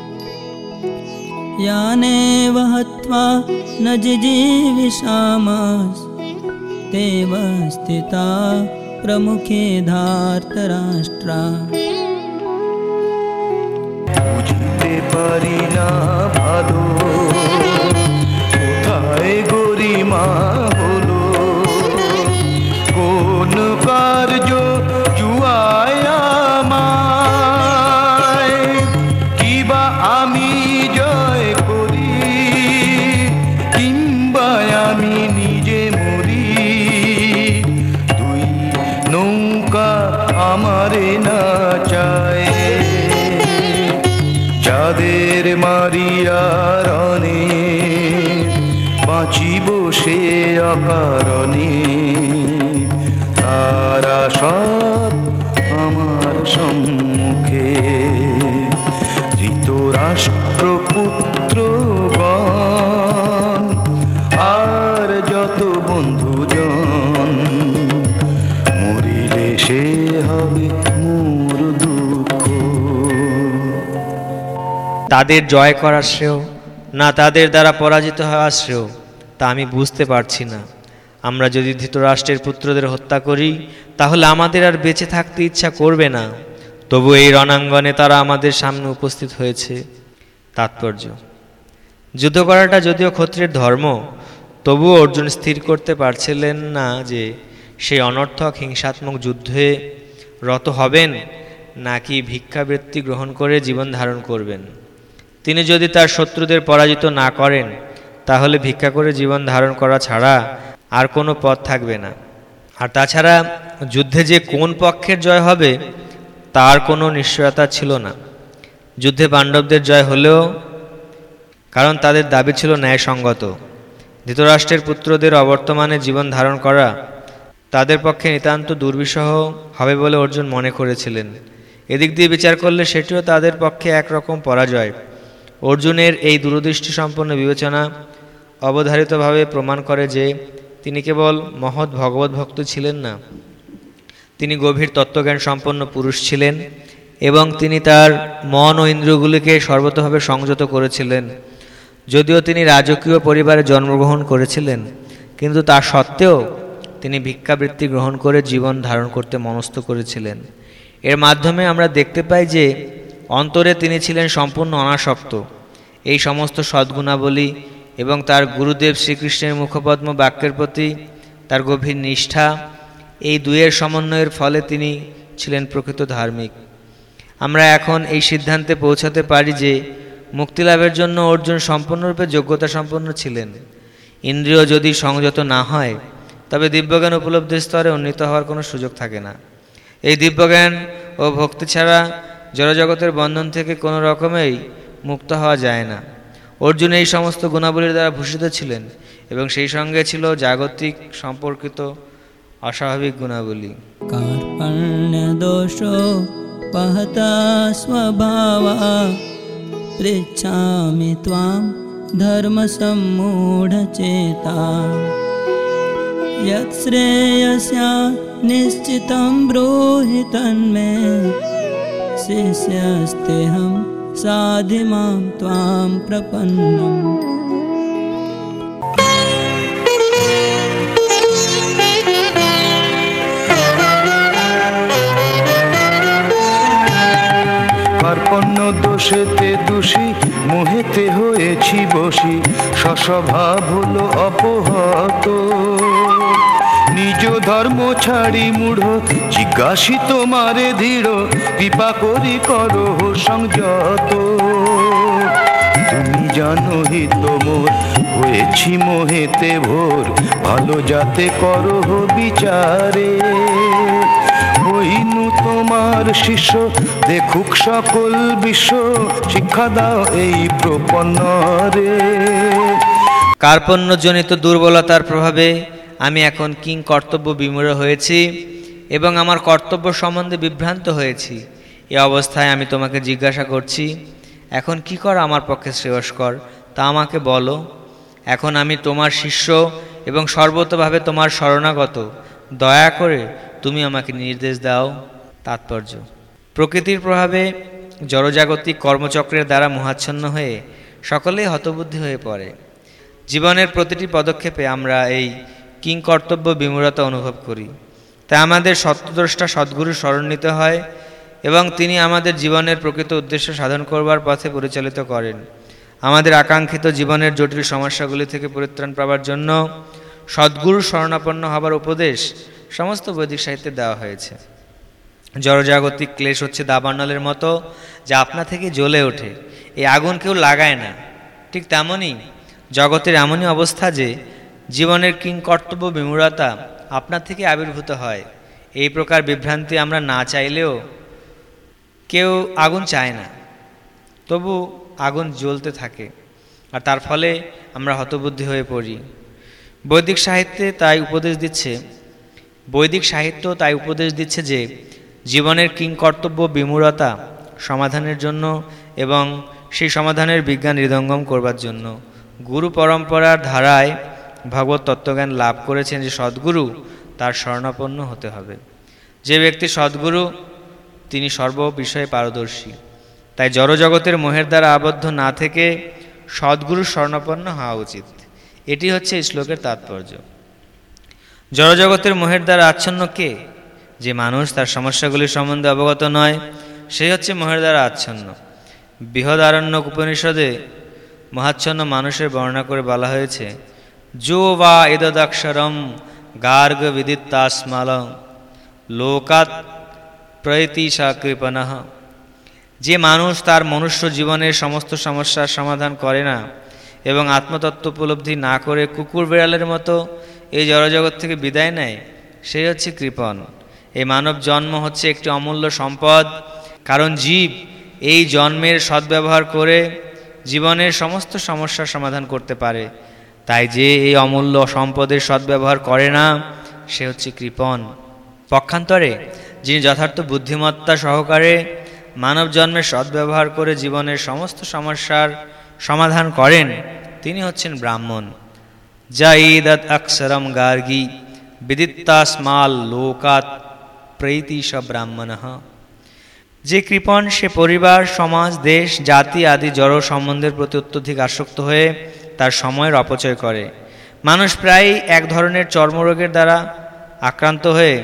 यानेव हत्वा न जिजीविषामः तेव स्थिता प्रमुखे धार्तराष्ट्रा। বুঝতে পারি না ভালো কোথায় গরিমা হলো, কোন কার্য জুয়ায় আমায়, কিবা আমি জয় করি কিংবা আমি নিজে মরি, দুই নৌকা আমারে না চায়। যাদের মারিয়া রণে বাঁচিব সে অকারণে, তারা সব আমার সম্মুখে। ধৃতরাষ্ট্রপুত্রগণ আর যত বন্ধুজন, মরিলে সে হবে মোর দুঃখ। তাদের জয় করা শ্রেয় না তাদের দ্বারা পরাজিত হওয়া শ্রেয়, তা আমি বুঝতে পারছি না। আমরা যদি ধৃতরাষ্ট্রের পুত্রদের হত্যা করি তাহলে আমাদের আর বেঁচে থাকতে ইচ্ছা করবে না। তবু এই রণাঙ্গনে তারা আমাদের সামনে উপস্থিত হয়েছে। তাৎপর্য: যুদ্ধ করাটা যদিও ক্ষত্রিয়ের ধর্ম, তবুও অর্জুন স্থির করতে পারছিলেন না যে সেই অনর্থক হিংসাত্মক যুদ্ধে রত হবেন নাকি ভিক্ষাবৃত্তি গ্রহণ করে জীবন ধারণ করবেন। তিনি যদি তার শত্রুদের পরাজিত না করেন তাহলে ভিক্ষা করে জীবন ধারণ করা ছাড়া আর কোনো পথ থাকবে না। আর তাছাড়া যুদ্ধে যে কোন পক্ষের জয় হবে তার কোনো নিশ্চয়তা ছিল না। যুদ্ধে পাণ্ডবদের জয় হলেও, কারণ তাদের দাবি ছিল ন্যায়সঙ্গত। ধৃতরাষ্ট্রের পুত্রদের অবর্তমানে জীবন ধারণ করা তাদের পক্ষে নিতান্ত দুর্বিষহ হবে বলে অর্জুন মনে করেছিলেন। এদিক দিয়ে বিচার করলে সেটিও তাদের পক্ষে একরকম পরাজয়। অর্জুনের এই দূরদৃষ্টি সম্পন্ন বিবেচনা অবধারিতভাবে প্রমাণ করে যে তিনি কেবল মহৎ ভগবত ভক্ত ছিলেন না, তিনি গভীর তত্ত্বজ্ঞান সম্পন্ন পুরুষ ছিলেন এবং তিনি তার মন ও ইন্দ্রিয়গুলিকে সর্বতভাবে সংযত করেছিলেন। যদিও তিনি রাজকীয় পরিবারে জন্মগ্রহণ করেছিলেন, কিন্তু তা সত্ত্বেও তিনি ভিক্ষাবৃত্তি গ্রহণ করে জীবন ধারণ করতে মনস্থ করেছিলেন। এর মাধ্যমে আমরা দেখতে পাই যে অন্তরে তিনি ছিলেন সম্পূর্ণ অনাসক্ত। এই সমস্ত সদ্গুণাবলী এবং তার গুরুদেব শ্রীকৃষ্ণের মুখপদ্ম বাক্যের প্রতি তার গভীর নিষ্ঠা, এই দুয়ের সমন্বয়ের ফলে তিনি ছিলেন প্রকৃত ধার্মিক। আমরা এখন এই সিদ্ধান্তে পৌঁছাতে পারি যে মুক্তিলাভের জন্য অর্জুন সম্পূর্ণরূপে যোগ্যতা সম্পন্ন ছিলেন। ইন্দ্রিয় যদি সংযত না হয় তবে দিব্যজ্ঞান উপলব্ধির স্তরে উন্নীত হওয়ার কোনো সুযোগ থাকে না। এই দিব্যজ্ঞান ও ভক্তি ছাড়া জড়জগতের বন্ধন থেকে কোনো রকমেই মুক্ত হওয়া যায় না। অর্জুন এই সমস্ত গুণাবলীর দ্বারা ভূষিত ছিলেন এবং সেই সঙ্গে ছিল জাগতিক সম্পর্কিত অস্বাভাবিক গুণাবলী। कार्पण्य दोषो पहता स्वभावा पृच्छामि त्वां धर्मसम्मूढचेता यत् श्रेयस्या निश्चितं ब्रूहि तन्मे शिष्यस्तेऽहं साधिमां त्वां प्रपन्नम्। কার্পণ্য দোষেতে দোষী মোহেতে হয়েছি বশী, স্বস্বভাব হলো অপহত। নিজ ধর্ম ছাড়ি মূঢ় জিজ্ঞাসি তোমারে দৃঢ়, কৃপা করি করো সংযত। তুমি জানো হিত মোর হয়েছি মোহেতে ভোর, ভালো যাতে করো বিচারে। হইনু তোমার শিষ্য দেখুক সকল বিশ্ব, শিক্ষা দাও এই প্রপন্ন রে। কার্পণ্যজনিত দুর্বলতার প্রভাবে আমি এখন কিং কর্তব্য বিমূঢ় হয়েছি এবং আমার কর্তব্য সম্বন্ধে বিভ্রান্ত হয়েছি। এ অবস্থায় আমি তোমাকে জিজ্ঞাসা করছি, এখন কি করা আমার পক্ষে শ্রেয়স্কর তা আমাকে বলো। এখন আমি তোমার শিষ্য এবং সর্বতভাবে তোমার শরণাগত, দয়া করে তুমি আমাকে নির্দেশ দাও। তাৎপর্য: প্রকৃতির প্রভাবে জড়জাগতিক কর্মচক্রের দ্বারা মোহাচ্ছন্ন হয়ে সকলেই হতবুদ্ধি হয়ে পড়ে। জীবনের প্রতিটি পদক্ষেপে আমরা এই কিং কর্তব্য বিমূঢ়তা অনুভব করি। তাই আমাদের সত্যদ্রষ্টা সদ্গুরুর শরণ নিতে হয় এবং তিনি আমাদের জীবনের প্রকৃত উদ্দেশ্য সাধন করবার পথে পরিচালিত করেন। আমাদের আকাঙ্ক্ষিত জীবনের জটিল সমস্যাগুলি থেকে পরিত্রাণ পাবার জন্য সদ্গুরুর শরণাপন্ন হবার উপদেশ সমস্ত বৈদিক সাহিত্যে দেওয়া হয়েছে। জড়জাগতিক ক্লেশ হচ্ছে দাবানলের মতো, যা আপনা থেকে জ্বলে ওঠে, এই আগুন কেউ লাগায় না। ঠিক তেমনই জগতের এমনই অবস্থা যে জীবনের কিং কর্তব্য বিমূঢ়তা আপনা থেকে আবির্ভূত হয়। এই প্রকার বিভ্রান্তি আমরা না চাইলেও কেউ আগুন চায় না, তবু আগুন জ্বলতে থাকে আর তার ফলে আমরা হতবুদ্ধি হয়ে পড়ি। বৈদিক সাহিত্যে তাই উপদেশ দিচ্ছে বৈদিক সাহিত্য তাই উপদেশ দিচ্ছে যে জীবনের কিং কর্তব্য বিমূঢ়তা সমাধানের জন্য এবং সেই সমাধানের বিজ্ঞান হৃদয়ঙ্গম করবার জন্য গুরু পরম্পরার ধারায় ভগবত তত্ত্বজ্ঞান লাভ করেছেন যে সদ্গুরু তার শরণাপন্ন হতে হবে। যে ব্যক্তি সদ্গুরু তিনি সর্ব বিষয়ে পারদর্শী। তাই জড়জগতের মোহের দ্বারা আবদ্ধ না থেকে সদ্গুরুর শরণাপন্ন হওয়া উচিত। এটি হচ্ছে এই শ্লোকের তাৎপর্য। জড়জগতের মোহের দ্বারা আচ্ছন্ন কে? যে মানুষ তার সমস্যাগুলির সম্বন্ধে অবগত নয়, সেই হচ্ছে মোহের দ্বারা আচ্ছন্ন। বৃহদারণ্যক উপনিষদে মহাচ্ছন্ন মানুষের বর্ণনা করে বলা হয়েছে, যো বা এদদাক্ষরম গার্গ বিদিত্তাস্মাল লোকাত প্রয়তিশা কৃপণঃ। যে মানুষ তার মনুষ্য জীবনের সমস্ত সমস্যার সমাধান করে না এবং আত্মতত্ত্ব উপলব্ধি না করে কুকুর বিড়ালের মতো এই জড়জগৎ থেকে বিদায় নেয়, সেই হচ্ছে কৃপণ। এই মানব জন্ম হচ্ছে একটি অমূল্য সম্পদ, কারণ জীব এই জন্মের সদ্ব্যবহার করে জীবনের সমস্ত সমস্যার সমাধান করতে পারে। তাই যে এই অমূল্য সম্পদের সদ্ব্যবহার করে না, সে হচ্ছে কৃপণ। পক্ষান্তরে যিনি যথার্থ বুদ্ধিমত্তা সহকারে মানব জন্মের সদ্ব্যবহার করে জীবনের সমস্ত সমস্যার সমাধান করেন, তিনি হচ্ছেন ব্রাহ্মণ। যা ঈদত অক্ষরম গার্গী বিদিত্তাস্মাল লোকাত প্রৈতিশ ব্রাহ্মণঃ। যে কৃপণ সে পরিবার, সমাজ, দেশ, জাতি আদি জড় সম্বন্ধের প্রতি অত্যধিক আসক্ত হয়ে তার সময়ের অপচয় করে। মানুষ প্রায় এক ধরনের চর্মরোগের দ্বারা আক্রান্ত হয়ে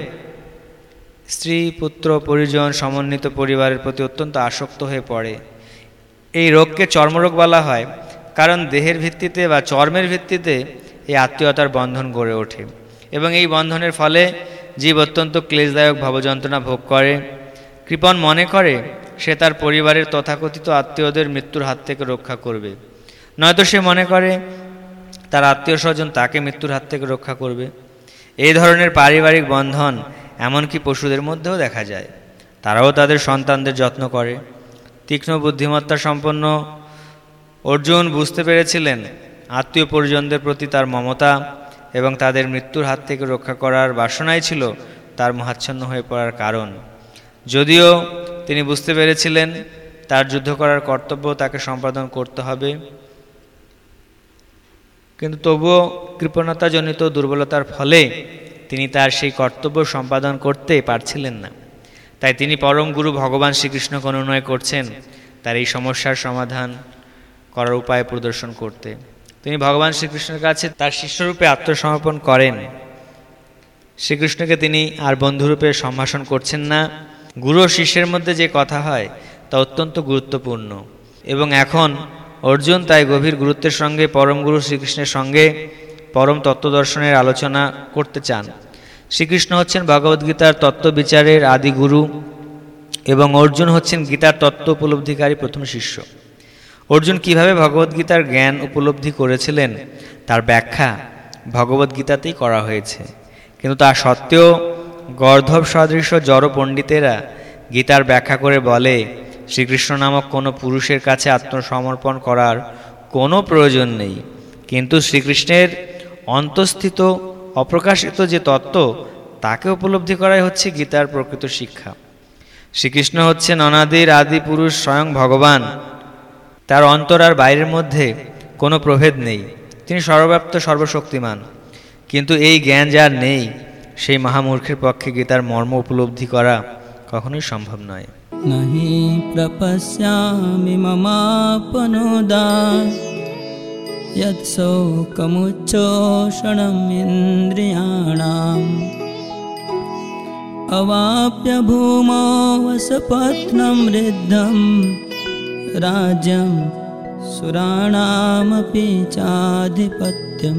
স্ত্রী, পুত্র, পরিজন সমন্বিত পরিবারের প্রতি অত্যন্ত আসক্ত হয়ে পড়ে। এই রোগকে চর্মরোগ বলা হয়, কারণ দেহের ভিত্তিতে বা চর্মের ভিত্তিতে এই আত্মীয়তার বন্ধন গড়ে ওঠে এবং এই বন্ধনের ফলে জীব অত্যন্ত ক্লেশদায়ক ভবযন্ত্রণা ভোগ করে। কৃপণ মনে করে সে তার পরিবারের তথাকথিত আত্মীয়দের মৃত্যুর হাত থেকে রক্ষা করবে, নয়তো সে মনে করে তার আত্মীয় স্বজন তাকে মৃত্যুর হাত থেকে রক্ষা করবে। এই ধরনের পারিবারিক বন্ধন এমনকি পশুদের মধ্যেও দেখা যায়। তারাও তাদের সন্তানদের যত্ন করে। তীক্ষ্ণ বুদ্ধিমত্তা সম্পন্ন অর্জুন বুঝতে পেরেছিলেন আত্মীয় পরিজনদের প্রতি তার মমতা এবং তাদের মৃত্যুর হাত থেকে রক্ষা করার বাসনাই ছিল তার মোহাচ্ছন্ন হয়ে পড়ার কারণ। যদিও তিনি বুঝতে পেরেছিলেন তার যুদ্ধ করার কর্তব্য তাকে সম্পাদন করতে হবে, কিন্তু তবুও কৃপণতাজনিত দুর্বলতার ফলে তিনি তার সেই কর্তব্য সম্পাদন করতে পারছিলেন না। তাই তিনি পরম গুরু ভগবান শ্রীকৃষ্ণকে অনুনয় করছেন তার এই সমস্যার সমাধান করার উপায় প্রদর্শন করতে। তিনি ভগবান শ্রীকৃষ্ণের কাছে তার শিষ্যরূপে আত্মসমর্পণ করেন। শ্রীকৃষ্ণকে তিনি আর বন্ধুরূপে সম্ভাষণ করছেন না। গুরু ও শিষ্যের মধ্যে যে কথা হয় তা অত্যন্ত গুরুত্বপূর্ণ এবং এখন অর্জুন তাই গভীর গুরুত্বের সঙ্গে পরম গুরু শ্রীকৃষ্ণের সঙ্গে পরম তত্ত্বদর্শনের আলোচনা করতে চান। শ্রীকৃষ্ণ হচ্ছেন ভগবদ্গীতার তত্ত্ব বিচারের আদি গুরু এবং অর্জুন হচ্ছেন গীতার তত্ত্ব উপলব্ধিকারী প্রথম শিষ্য। অর্জুন কিভাবে ভগবদ্গীতার জ্ঞান উপলব্ধি করেছিলেন তার ব্যাখ্যা ভগবদ্গীতাতেই করা হয়েছে, কিন্তু তা সত্ত্বেও গর্ধব সদৃশ জড় পণ্ডিতেরা গীতার ব্যাখ্যা করে বলে শ্রীকৃষ্ণ নামক কোনো পুরুষের কাছে আত্মসমর্পণ করার কোনো প্রয়োজন নেই, কিন্তু শ্রীকৃষ্ণের অন্তঃস্থিত অপ্রকাশিত যে তত্ত্ব তাকে উপলব্ধি করাই হচ্ছে গীতার প্রকৃত শিক্ষা। শ্রীকৃষ্ণ হচ্ছেন অনাদির আদি পুরুষ, স্বয়ং ভগবান। তার অন্তর আর বাইরের মধ্যে কোনো প্রভেদ নেই। তিনি সর্বব্যাপ্ত, সর্বশক্তিমান। কিন্তু এই জ্ঞান যার নেই সেই মহামূর্খের পক্ষে গীতার মর্ম উপলব্ধি করা কখনোই সম্ভব নয়। নহি প্রপশ্যামি মমাপনোদায় যৎ শোকমুচ্চোষণম ইন্দ্রিয়াণাম অবাপ্য ভূমো বসপত্নম ঋদ্ধম রাজ্যম সুরাণামপি চাধিপত্যম।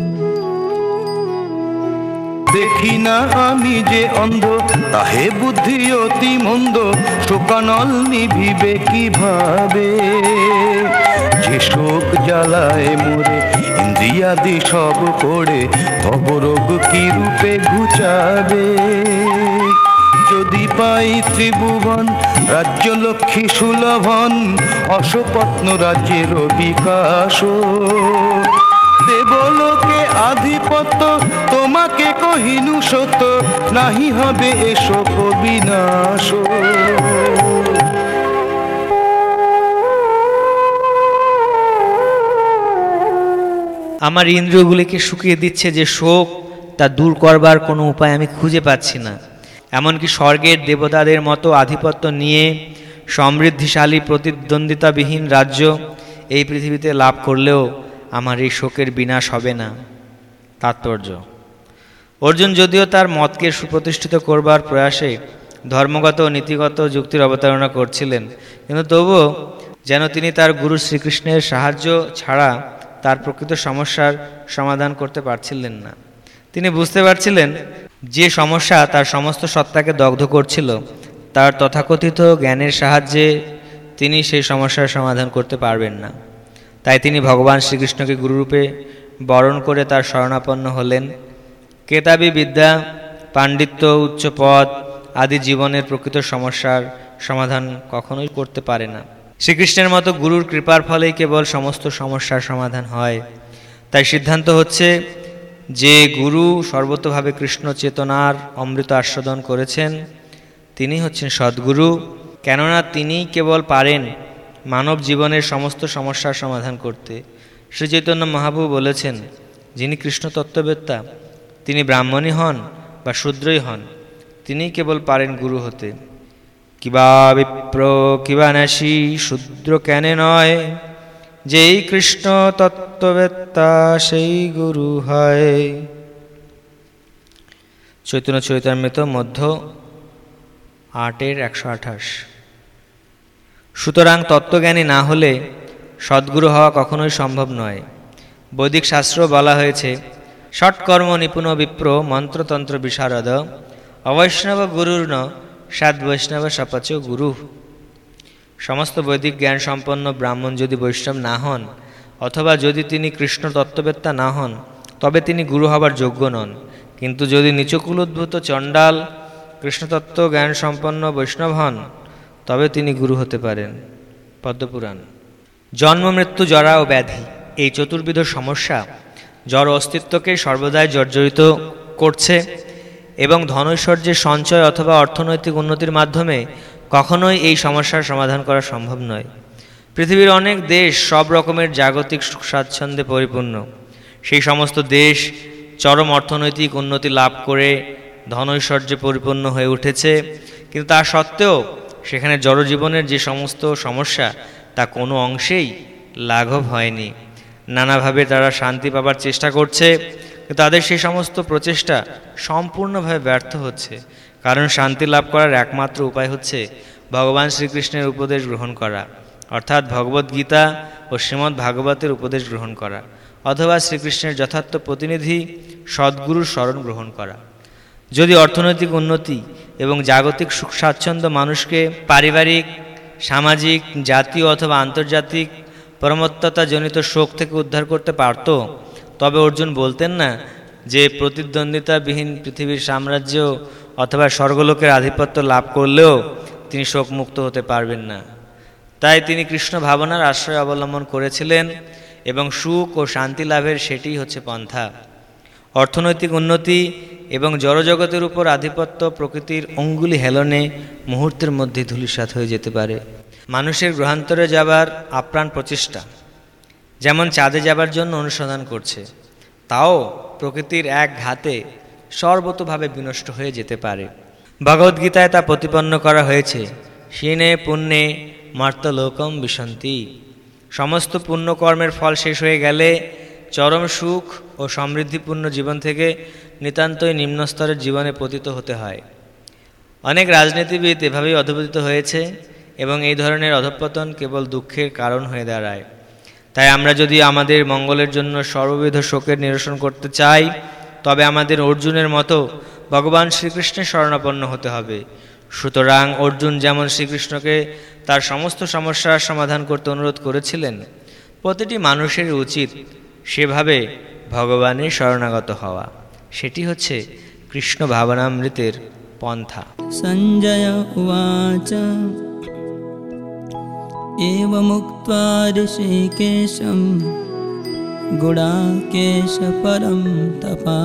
দেখি না আমি যে অন্ধ, তাহে বুদ্ধি অতি মন্দ, শোকানল নিভিবে কিভাবে? যে শোক জ্বালায় মোরে ইন্দ্রিয়াদি সব করে, ভবরোগ কি রূপে ঘুচাবে? যদি পাই ত্রিভুবন রাজ্য লক্ষ্মী সুলভন, অশোপত্ন রাজ্যের বিকাশ, দেবলোকে আধিপত্য তোমাকে কহিনু সত্য, নাহি হবে এসো বিনাশ। আমার ইন্দ্রিয়গুলিকে শুকিয়ে দিচ্ছে যে শোক, তা দূর করবার কোনো উপায় আমি খুঁজে পাচ্ছি না। এমনকি স্বর্গের দেবতাদের মতো আধিপত্য নিয়ে সমৃদ্ধিশালী প্রতিদ্বন্দ্বিতাবিহীন রাজ্য এই পৃথিবীতে লাভ করলেও আমার এই শোকের বিনাশ হবে না। তাৎপর্য: অর্জুন যদিও তার মতকে সুপ্রতিষ্ঠিত করবার প্রয়াসে ধর্মগত ও নীতিগত যুক্তির অবতারণা করছিলেন, কিন্তু তবুও যেন তিনি তার গুরু শ্রীকৃষ্ণের সাহায্য ছাড়া তার প্রকৃত সমস্যার সমাধান করতে পারছিলেন না। তিনি বুঝতে পারছিলেন যে সমস্যা তার সমস্ত সত্তাকে দগ্ধ করছিল, তার তথাকথিত জ্ঞানের সাহায্যে তিনি সেই সমস্যার সমাধান করতে পারবেন না। তাই তিনি ভগবান শ্রীকৃষ্ণকে গুরুরূপে বরণ করে তার শরণাপন্ন হলেন। কেতাবী বিদ্যা, পাণ্ডিত্য, উচ্চ পদ আদি জীবনের প্রকৃত সমস্যার সমাধান কখনোই করতে পারে না। শ্রীকৃষ্ণের মতো গুরুর কৃপার ফলেই কেবল সমস্ত সমস্যার সমাধান হয়। তাই সিদ্ধান্ত হচ্ছে যে গুরু সর্বতোভাবে কৃষ্ণ চেতনার অমৃত আস্বাদন করেছেন তিনি হচ্ছেন সদ্গুরু, কেননা তিনি কেবল পারেন মানব জীবনের সমস্ত সমস্যার সমাধান করতে। শ্রী চৈতন্য মহাপ্রভু বলেছেন, যিনি কৃষ্ণ তত্ত্ববেত্তা তিনি ব্রাহ্মণই হন বা শূদ্রই হন, তিনি কেবল পারেন গুরু হতে। কিবা বিপ্র কিবা নাসি শূদ্র কেনে নয়, যেই কৃষ্ণ তত্ত্ববেত্তা সেই গুরু হয়। চৈতন্য চরিতামৃত মধ্য আটের একশো আঠাশ। সুতরাং তত্ত্বজ্ঞানী না হলে সদ্গুরু হওয়া কখনোই সম্ভব নয়। বৈদিক শাস্ত্র বলা হয়েছে, ষটকর্ম নিপুণ বিপ্র মন্ত্রতন্ত্র বিশারদ অবৈষ্ণব গুরুর ন সাদ বৈষ্ণব সপচ গুরু। সমস্ত বৈদিক জ্ঞান সম্পন্ন ব্রাহ্মণ যদি বৈষ্ণব না হন, অথবা যদি তিনি কৃষ্ণ তত্ত্ববেত্তা না হন, তবে তিনি গুরু হবার যোগ্য নন। কিন্তু যদি নিচকুলোদ্ভূত চণ্ডাল কৃষ্ণতত্ত্ব জ্ঞান সম্পন্ন বৈষ্ণব হন, তবে তিনি গুরু হতে পারেন। পদ্মপুরাণ। জন্ম, মৃত্যু, জরা ও ব্যাধি এই চতুর্বিধ সমস্যা জড় অস্তিত্বকে সর্বদাই জর্জরিত করছে এবং ধনৈশ্বর্যের সঞ্চয় অথবা অর্থনৈতিক উন্নতির মাধ্যমে কখনোই এই সমস্যার সমাধান করা সম্ভব নয়। পৃথিবীর অনেক দেশ সব রকমের জাগতিক সুখ স্বাচ্ছন্দ্যে পরিপূর্ণ। সেই সমস্ত দেশ চরম অর্থনৈতিক উন্নতি লাভ করে ধনৈশ্বর্যে পরিপূর্ণ হয়ে উঠেছে, কিন্তু তা সত্ত্বেও সেখানে জড়জীবনের যে সমস্ত সমস্যা তা কোনো অংশেই লাঘব হয়নি। নানাভাবে তারা শান্তি পাবার চেষ্টা করছে, কিন্তু তাদের সেই সমস্ত প্রচেষ্টা সম্পূর্ণভাবে ব্যর্থ হচ্ছে। কারণ শান্তি লাভ করার একমাত্র উপায় হচ্ছে ভগবান শ্রীকৃষ্ণের উপদেশ গ্রহণ করা, অর্থাৎ ভগবদ্গীতা ও শ্রীমদ্ ভাগবতের উপদেশ গ্রহণ করা, অথবা শ্রীকৃষ্ণের যথার্থ প্রতিনিধি সদ্গুরুর শরণ গ্রহণ করা। যদি অর্থনৈতিক উন্নতি এবং জাগতিক সুখ স্বাচ্ছন্দ্য মানুষকে পারিবারিক, সামাজিক, জাতীয় অথবা আন্তর্জাতিক পরমত্ততাজনিত শোক থেকে উদ্ধার করতে পারত, তবে অর্জুন বলতেন না যে প্রতিদ্বন্দ্বিতাবিহীন পৃথিবীর সাম্রাজ্য অথবা স্বর্গলোকের আধিপত্য লাভ করলেও তিনি শোকমুক্ত হতে পারবেন না। তাই তিনি কৃষ্ণ ভাবনার আশ্রয় অবলম্বন করেছিলেন এবং সুখ ও শান্তি লাভের সেটিই হচ্ছে পন্থা। অর্থনৈতিক উন্নতি এবং জড়জগতের উপর আধিপত্য প্রকৃতির অঙ্গুলি হেলনে মুহূর্তের মধ্যে ধূলিসাৎ হয়ে যেতে পারে। মানুষের গ্রহান্তরে যাবার আপ্রাণ প্রচেষ্টা যেমন চাঁদে যাবার জন্য অনুসন্ধান করছে, তাও প্রকৃতির এক ঘাতে সর্বতোভাবে বিনষ্ট হয়ে যেতে পারে। ভগবদ্গীতায় তা প্রতিপন্ন করা হয়েছে, শীনে পুণ্যে মর্তলোকম বিশন্তি। সমস্ত পুণ্যকর্মের ফল শেষ হয়ে গেলে চরম সুখ ও সমৃদ্ধিপূর্ণ জীবন থেকে নিতান্তই নিম্নস্তরের জীবনে পতিত হতে হয়। অনেক রাজনীতিবিদ এভাবেই অধঃপতিত হয়েছে এবং এই ধরনের অধঃপতন কেবল দুঃখের কারণ হয়ে দাঁড়ায়। তাই আমরা যদি আমাদের মঙ্গলের জন্য সর্ববিধ শোকের নিরসন করতে চাই, তবে আমাদের অর্জুনের মতো ভগবান শ্রীকৃষ্ণের শরণাপন্ন হতে হবে। সুতরাং অর্জুন যেমন শ্রীকৃষ্ণকে তার সমস্ত সমস্যার সমাধান করতে অনুরোধ করেছিলেন, প্রতিটি মানুষের উচিত সেভাবে ভগবানের শরণাগত হওয়া। সেটি হচ্ছে কৃষ্ণ ভাবনামৃতের পন্থা। সঞ্জয় উবাচ এবমুক্ত্বা ঋষিকেশম গুড়াকেশ পরম তপা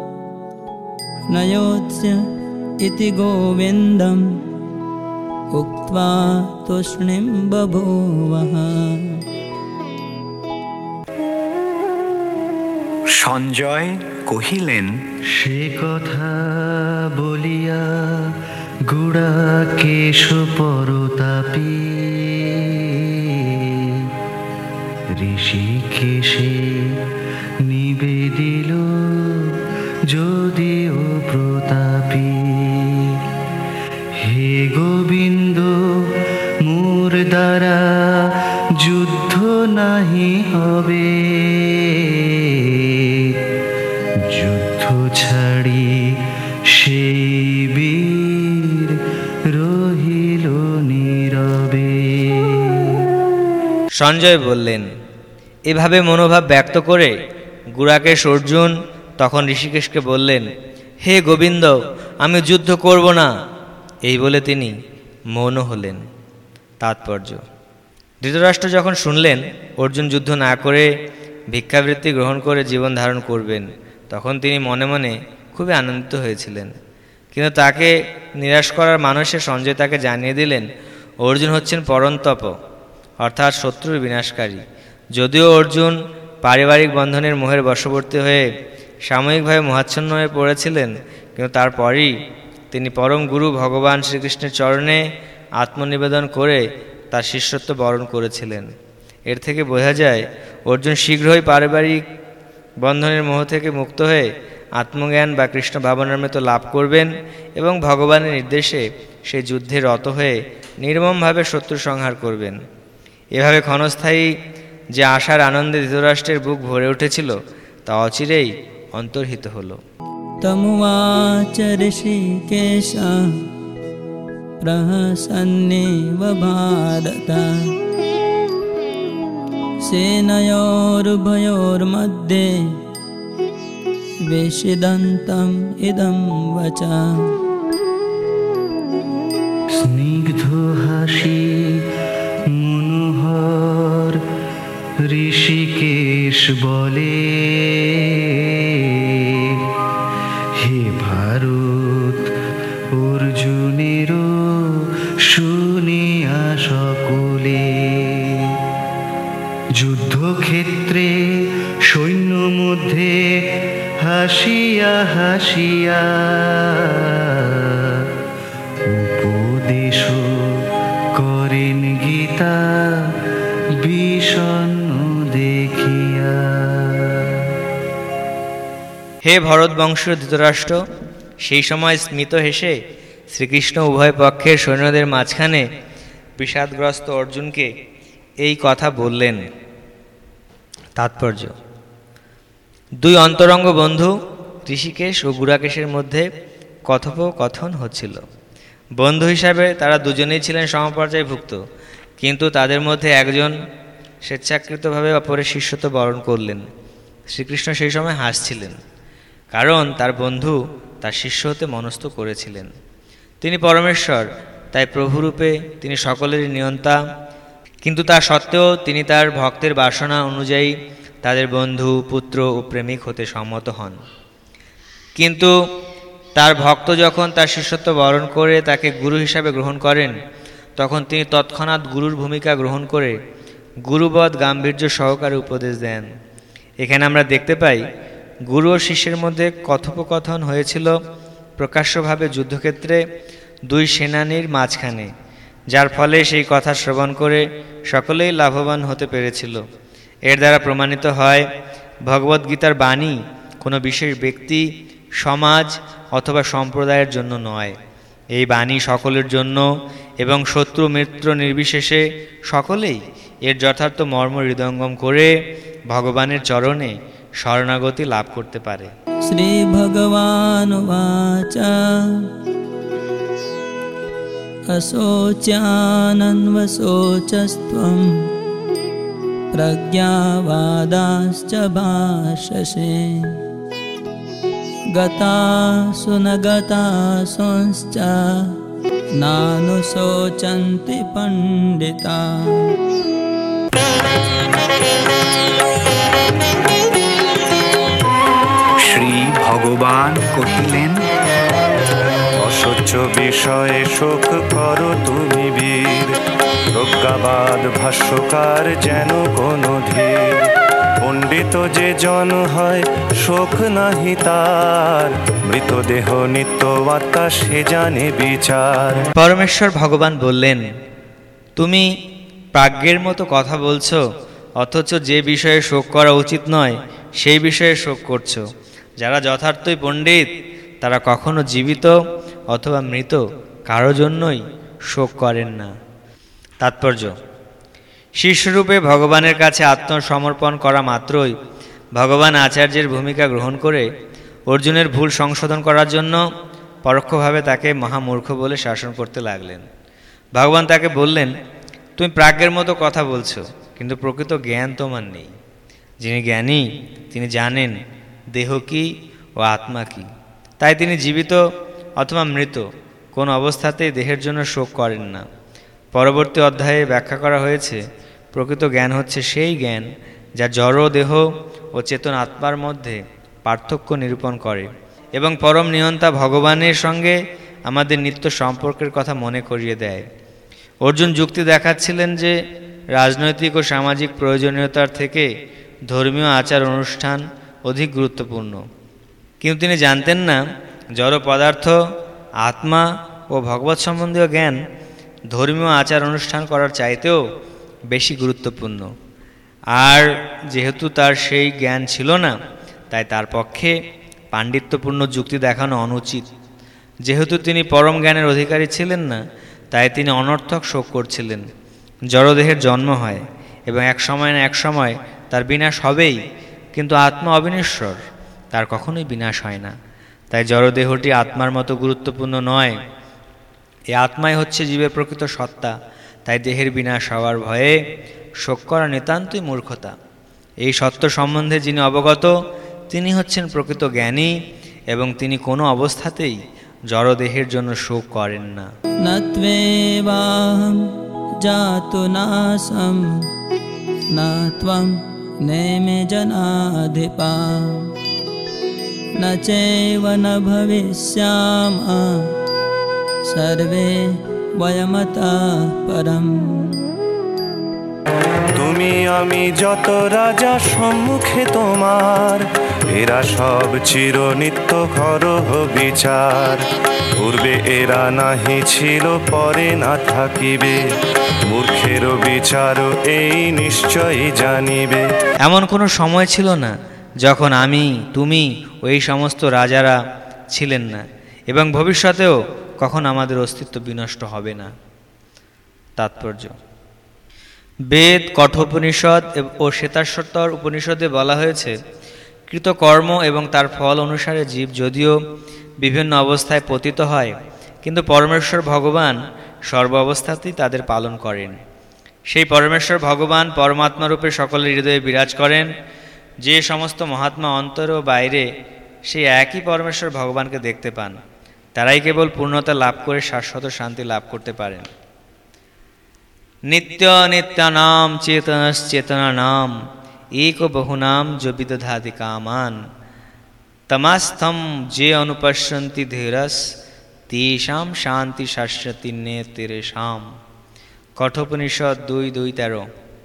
নয়োৎস্য ইতি গোবিন্দম উক্ত্বা তুষ্ণীম বভূবঃ। সঞ্জয় কহিলেন, সে কথা বলিয়া গুড়াকেশ পরতাপী ঋষিকেশে নিবেদিল যদিও প্রতাপী। হে গোবিন্দ মোর দ্বারা যুদ্ধ নাহি হবে, যুদ্ধ ছাড়ি সেই বীর রহিল নীরবে। সঞ্জয় বললেন, এভাবে মনোভাব ব্যক্ত করে গুড়াকেশ অর্জুন তখন ঋষিকেশকে বললেন, হে গোবিন্দ, আমি যুদ্ধ করব না। এই বলে তিনি মৌন হলেন। তাৎপর্য: ধৃতরাষ্ট্র যখন শুনলেন অর্জুন যুদ্ধ না করে ভিক্ষাবৃত্তি গ্রহণ করে জীবন ধারণ করবেন, তখন তিনি মনে মনে খুবই আনন্দিত হয়েছিলেন। কিন্তু তাকে নিরাশ করার মানসে সঞ্জয় তাকে জানিয়ে দিলেন অর্জুন হচ্ছেন পরন্তপ, অর্থাৎ শত্রুর বিনাশকারী। যদিও অর্জুন পারিবারিক বন্ধনের মোহের বশবর্তী হয়ে সাময়িকভাবে মোহাচ্ছন্ন হয়ে পড়েছিলেন, কিন্তু তারপরই তিনি পরম গুরু ভগবান শ্রীকৃষ্ণের চরণে আত্মনিবেদন করে তার শিষ্যত্ব বরণ করেছিলেন। এর থেকে বোঝা যায় অর্জুন শীঘ্রই পারিবারিক বন্ধনের মোহ থেকে মুক্ত হয়ে আত্মজ্ঞান বা কৃষ্ণ ভাবনামৃত লাভ করবেন এবং ভগবানের নির্দেশে সেই যুদ্ধে রত হয়ে নির্মমভাবে শত্রু সংহার করবেন। এভাবে ক্ষণস্থায়ী যে আশার আনন্দে ধৃতরাষ্ট্রের বুক ভরে উঠেছিল তা অচিরেই অন্তর্হিত হল। তমুবাচ ঋষিকেশঃ প্রহসন্নেব ভারত সেনয়োর্ভয়োর্মধ্যে বিষিদন্তম ইদং বচঃ। স্নিগ্ধ হাসি মনোহর ঋষিকেশ বলে, হে ভারত অর্জুনের শুনিয়া সকলে, যুদ্ধক্ষেত্রে সৈন্য মধ্যে হাসিয়া হাসিয়া উপদেশ করেন গীতা বিষণ্ণ দেখিয়া। হে ভরতবংশীয় ধৃতরাষ্ট্র, সেই সময় স্মিত হেসে শ্রীকৃষ্ণ উভয় পক্ষের সৈন্যদের মাঝখানে বিষাদগ্রস্ত অর্জুনকে এই কথা বললেন। তাৎপর্য: দুই অন্তরঙ্গ বন্ধু ঋষিকেশ ও গুড়াকেশের মধ্যে কথোপকথন হচ্ছিল। বন্ধু হিসাবে তারা দুজনেই ছিলেন সমপর্যায়ভুক্ত, কিন্তু তাদের মধ্যে একজন স্বেচ্ছাকৃতভাবে অপরের শিষ্যত্ব বরণ করলেন। শ্রীকৃষ্ণ সেই সময় হাসছিলেন, কারণ তার বন্ধু তার শিষ্য হতে মনস্থ করেছিলেন। তিনি পরমেশ্বর, তাই প্রভুরূপে তিনি সকলেরই নিয়ন্তা, কিন্তু তা সত্ত্বেও তিনি তার ভক্তের বাসনা অনুযায়ী তাদের বন্ধু, পুত্র ও প্রেমিক হতে সম্মত হন। কিন্তু তার ভক্ত যখন তার শিষ্যত্ব বরণ করে তাকে গুরু হিসাবে গ্রহণ করেন, তখন তিনি তৎক্ষণাৎ গুরুর ভূমিকা গ্রহণ করে গুরুবৎ গাম্ভীর্য সহকারে উপদেশ দেন। এখানে আমরা দেখতে পাই গুরু ও শিষ্যের মধ্যে কথোপকথন হয়েছিল প্রকাশ্যভাবে যুদ্ধক্ষেত্রে দুই সেনানীর মাঝখানে, যার ফলে সেই কথা শ্রবণ করে সকলেই লাভবান হতে পেরেছিল। এর দ্বারা প্রমাণিত হয় ভগবদ্গীতার বাণী কোনো বিশেষ ব্যক্তি, সমাজ অথবা সম্প্রদায়ের জন্য নয়। এই বাণী সকলের জন্য এবং শত্রু মিত্র নির্বিশেষে সকলেই এর যথার্থ মর্ম হৃদয়ঙ্গম করে ভগবানের চরণে শরণাগতি লাভ করতে পারে। শ্রী ভগবানুবাচ অশোচ্যানন্বশোচস্ত্বং প্রজ্ঞাবাদাশ্চ ভাষসে গতাসু ন গতাসুশ্চ নানুশোচন্তি পণ্ডিতাঃ। শ্রী ভগবান কহিলেন, অসহ্য বিষয়ে শোক করো তুমি বীর, প্রজ্ঞাবাদ ভাষ্যকার যেন কোন ধীর। পণ্ডিত যে জন হয় শোক নাহি তার, মৃতদেহ নিত্য আত্মা সে জানে বিচার। পরমেশ্বর ভগবান বললেন, তুমি প্রাজ্ঞের মতো কথা বলছো, অথচ যে বিষয়ে শোক করা উচিত নয় সেই বিষয়ে শোক করছো। যারা যথার্থই পণ্ডিত তারা কখনো জীবিত অথবা মৃত কারো জন্যই শোক করেন না। তাৎপর্য: শিষ্যরূপে ভগবানের কাছে আত্মসমর্পণ করা মাত্রই ভগবান আচার্যের ভূমিকা গ্রহণ করে অর্জুনের ভুল সংশোধন করার জন্য পরোক্ষভাবে তাকে মহামূর্খ বলে শাসন করতে লাগলেন। ভগবান তাকে বললেন, তুমি প্রাজ্ঞের মতো কথা বলছো, কিন্তু প্রকৃত জ্ঞান তোমার নেই। যিনি জ্ঞানী তিনি জানেন দেহ কি ও আত্মা কি। তাই তিনি জীবিত অথবা মৃত কোন অবস্থাতেই দেহের জন্য শোক করেন না। পরবর্তী অধ্যায়ে ব্যাখ্যা করা হয়েছে, প্রকৃত জ্ঞান হচ্ছে সেই জ্ঞান যা জড় দেহ ও চেতন আত্মার মধ্যে পার্থক্য নিরূপণ করে এবং পরম নিয়ন্তা ভগবানের সঙ্গে আমাদের নিত্য সম্পর্কের কথা মনে করিয়ে দেয়। অর্জুন যুক্তি দেখাচ্ছিলেন যে রাজনৈতিক ও সামাজিক প্রয়োজনীয়তার থেকে ধর্মীয় আচার অনুষ্ঠান অধিক গুরুত্বপূর্ণ, কিন্তু তিনি জানতেন না জড় পদার্থ, আত্মা ও ভগবৎ সম্বন্ধীয় জ্ঞান ধর্মীয় আচার অনুষ্ঠান করার চাইতেও বেশি গুরুত্বপূর্ণ। আর যেহেতু তার সেই জ্ঞান ছিল না, তাই তার পক্ষে পাণ্ডিত্যপূর্ণ যুক্তি দেখানো অনুচিত। যেহেতু তিনি পরম জ্ঞানের অধিকারী ছিলেন না, তাই তিনি অনর্থক শোক করছিলেন। জড়দেহের জন্ম হয় এবং এক সময় না এক সময় তার বিনাশ হবেই, কিন্তু আত্মা অবিনশ্বর, তার কখনোই বিনাশ হয় না। তাই জড়দেহটি আত্মার মতো গুরুত্বপূর্ণ নয়। এই আত্মাই হচ্ছে জীবের প্রকৃত সত্তা। তাই দেহের বিনাশ হওয়ার ভয়ে শোক করা নিতান্তই মূর্খতা। এই সত্য সম্বন্ধে যিনি অবগত তিনি হচ্ছেন প্রকৃত জ্ঞানী এবং তিনি কোনো অবস্থাতেই জড়দেহের জন্য শোক করেন না। নত্বেবাহং জাতু নাসম না ত্বং নেমে জনাধিপা ন চৈব ন ভবিষ্যামঃ সর্বে বয়মতঃ পরম। তুমি আমি যত রাজা সম্মুখে তোমার, এরা সব চির নিত্য করহ বিচার। পূর্বে এরা নাহি ছিল, পরে না থাকিবে, মূর্খের বিচার এই নিশ্চয়ই জানিবে। এমন কোনো সময় ছিল না যখন আমি, তুমি ও এই সমস্ত রাজারা ছিলেন না, এবং ভবিষ্যতেও কখন আমাদের অস্তিত্ব বিনষ্ট হবে না। তাৎপর্য: বেদ, কঠোপনিষদ ও শ্বেতাশ্বতর উপনিষদে বলা হয়েছে, কৃতকর্ম এবং তার ফল অনুসারে জীব যদিও বিভিন্ন অবস্থায় পতিত হয়, কিন্তু পরমেশ্বর ভগবান সর্ব অবস্থাতেই তাদের পালন করেন। সেই পরমেশ্বর ভগবান পরমাত্মারূপে সকলের হৃদয়ে বিরাজ করেন। যে সমস্ত মহাত্মা অন্তরে ও বাইরে সেই একই পরমেশ্বর ভগবানকে দেখতে পান, তারাই কেবল পূর্ণতা লাভ করে শাশ্বত শান্তি লাভ করতে পারেন। নিত্য নিত্যানাম চেতনশ্চেতনানাম এক বহুনাম যো বিদধাতি কামান তমাস্থম যে অনুপশ্যন্তি ধীরস তেষাম শান্তি শাশ্বতী নেতিরেষাম। কঠোপনিষদ দুই দুই তেরো।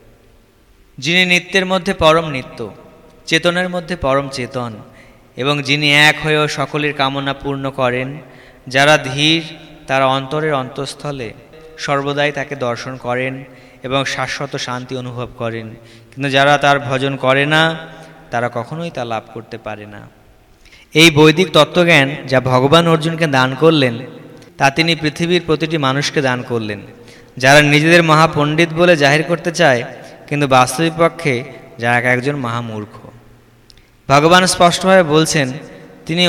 যিনি নিত্যের মধ্যে পরম নিত্য, চেতনের মধ্যে পরম চেতন, এবং যিনি এক হয়েও সকলের কামনা পূর্ণ করেন, যারা ধীর তারা অন্তরের অন্তঃস্থলে সর্বদাই তাকে দর্শন করেন এবং শাশ্বত শান্তি অনুভব করেন, কিন্তু যারা তার ভজন করে না তারা কখনোই তা লাভ করতে পারে না। এই বৈদিক তত্ত্বজ্ঞান যা ভগবান অর্জুনকে দান করলেন, তা তিনি পৃথিবীর প্রতিটি মানুষকে দান করলেন, যারা নিজেদের মহাপণ্ডিত বলে জাহির করতে চায়, কিন্তু বাস্তবিক পক্ষে যারা একজন মহামূর্খ। ভগবান স্পষ্টভাবে বলছেন, তিনি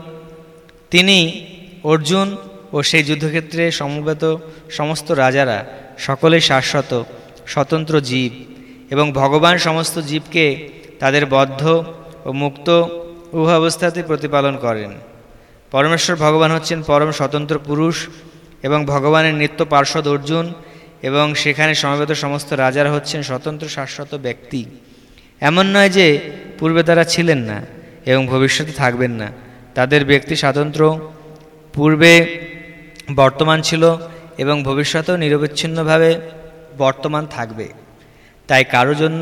তিনি অর্জুন ও সেই যুদ্ধক্ষেত্রে সমবেত সমস্ত রাজারা সকলেই শাশ্বত স্বতন্ত্র জীব, এবং ভগবান সমস্ত জীবকে তাদের বদ্ধ ও মুক্ত উভয় অবস্থাতে প্রতিপালন করেন। পরমেশ্বর ভগবান হচ্ছেন পরম স্বতন্ত্র পুরুষ এবং ভগবানের নিত্য পার্ষদ অর্জুন, এবং সেখানে সমবেত সমস্ত রাজারা হচ্ছেন স্বতন্ত্র শাশ্বত ব্যক্তি। এমন নয় যে পূর্বে তারা ছিলেন না এবং ভবিষ্যতে থাকবেন না। তাদের ব্যক্তি স্বাতন্ত্র পূর্বে বর্তমান ছিল এবং ভবিষ্যতেও নিরবচ্ছিন্নভাবে বর্তমান থাকবে। তাই কারো জন্য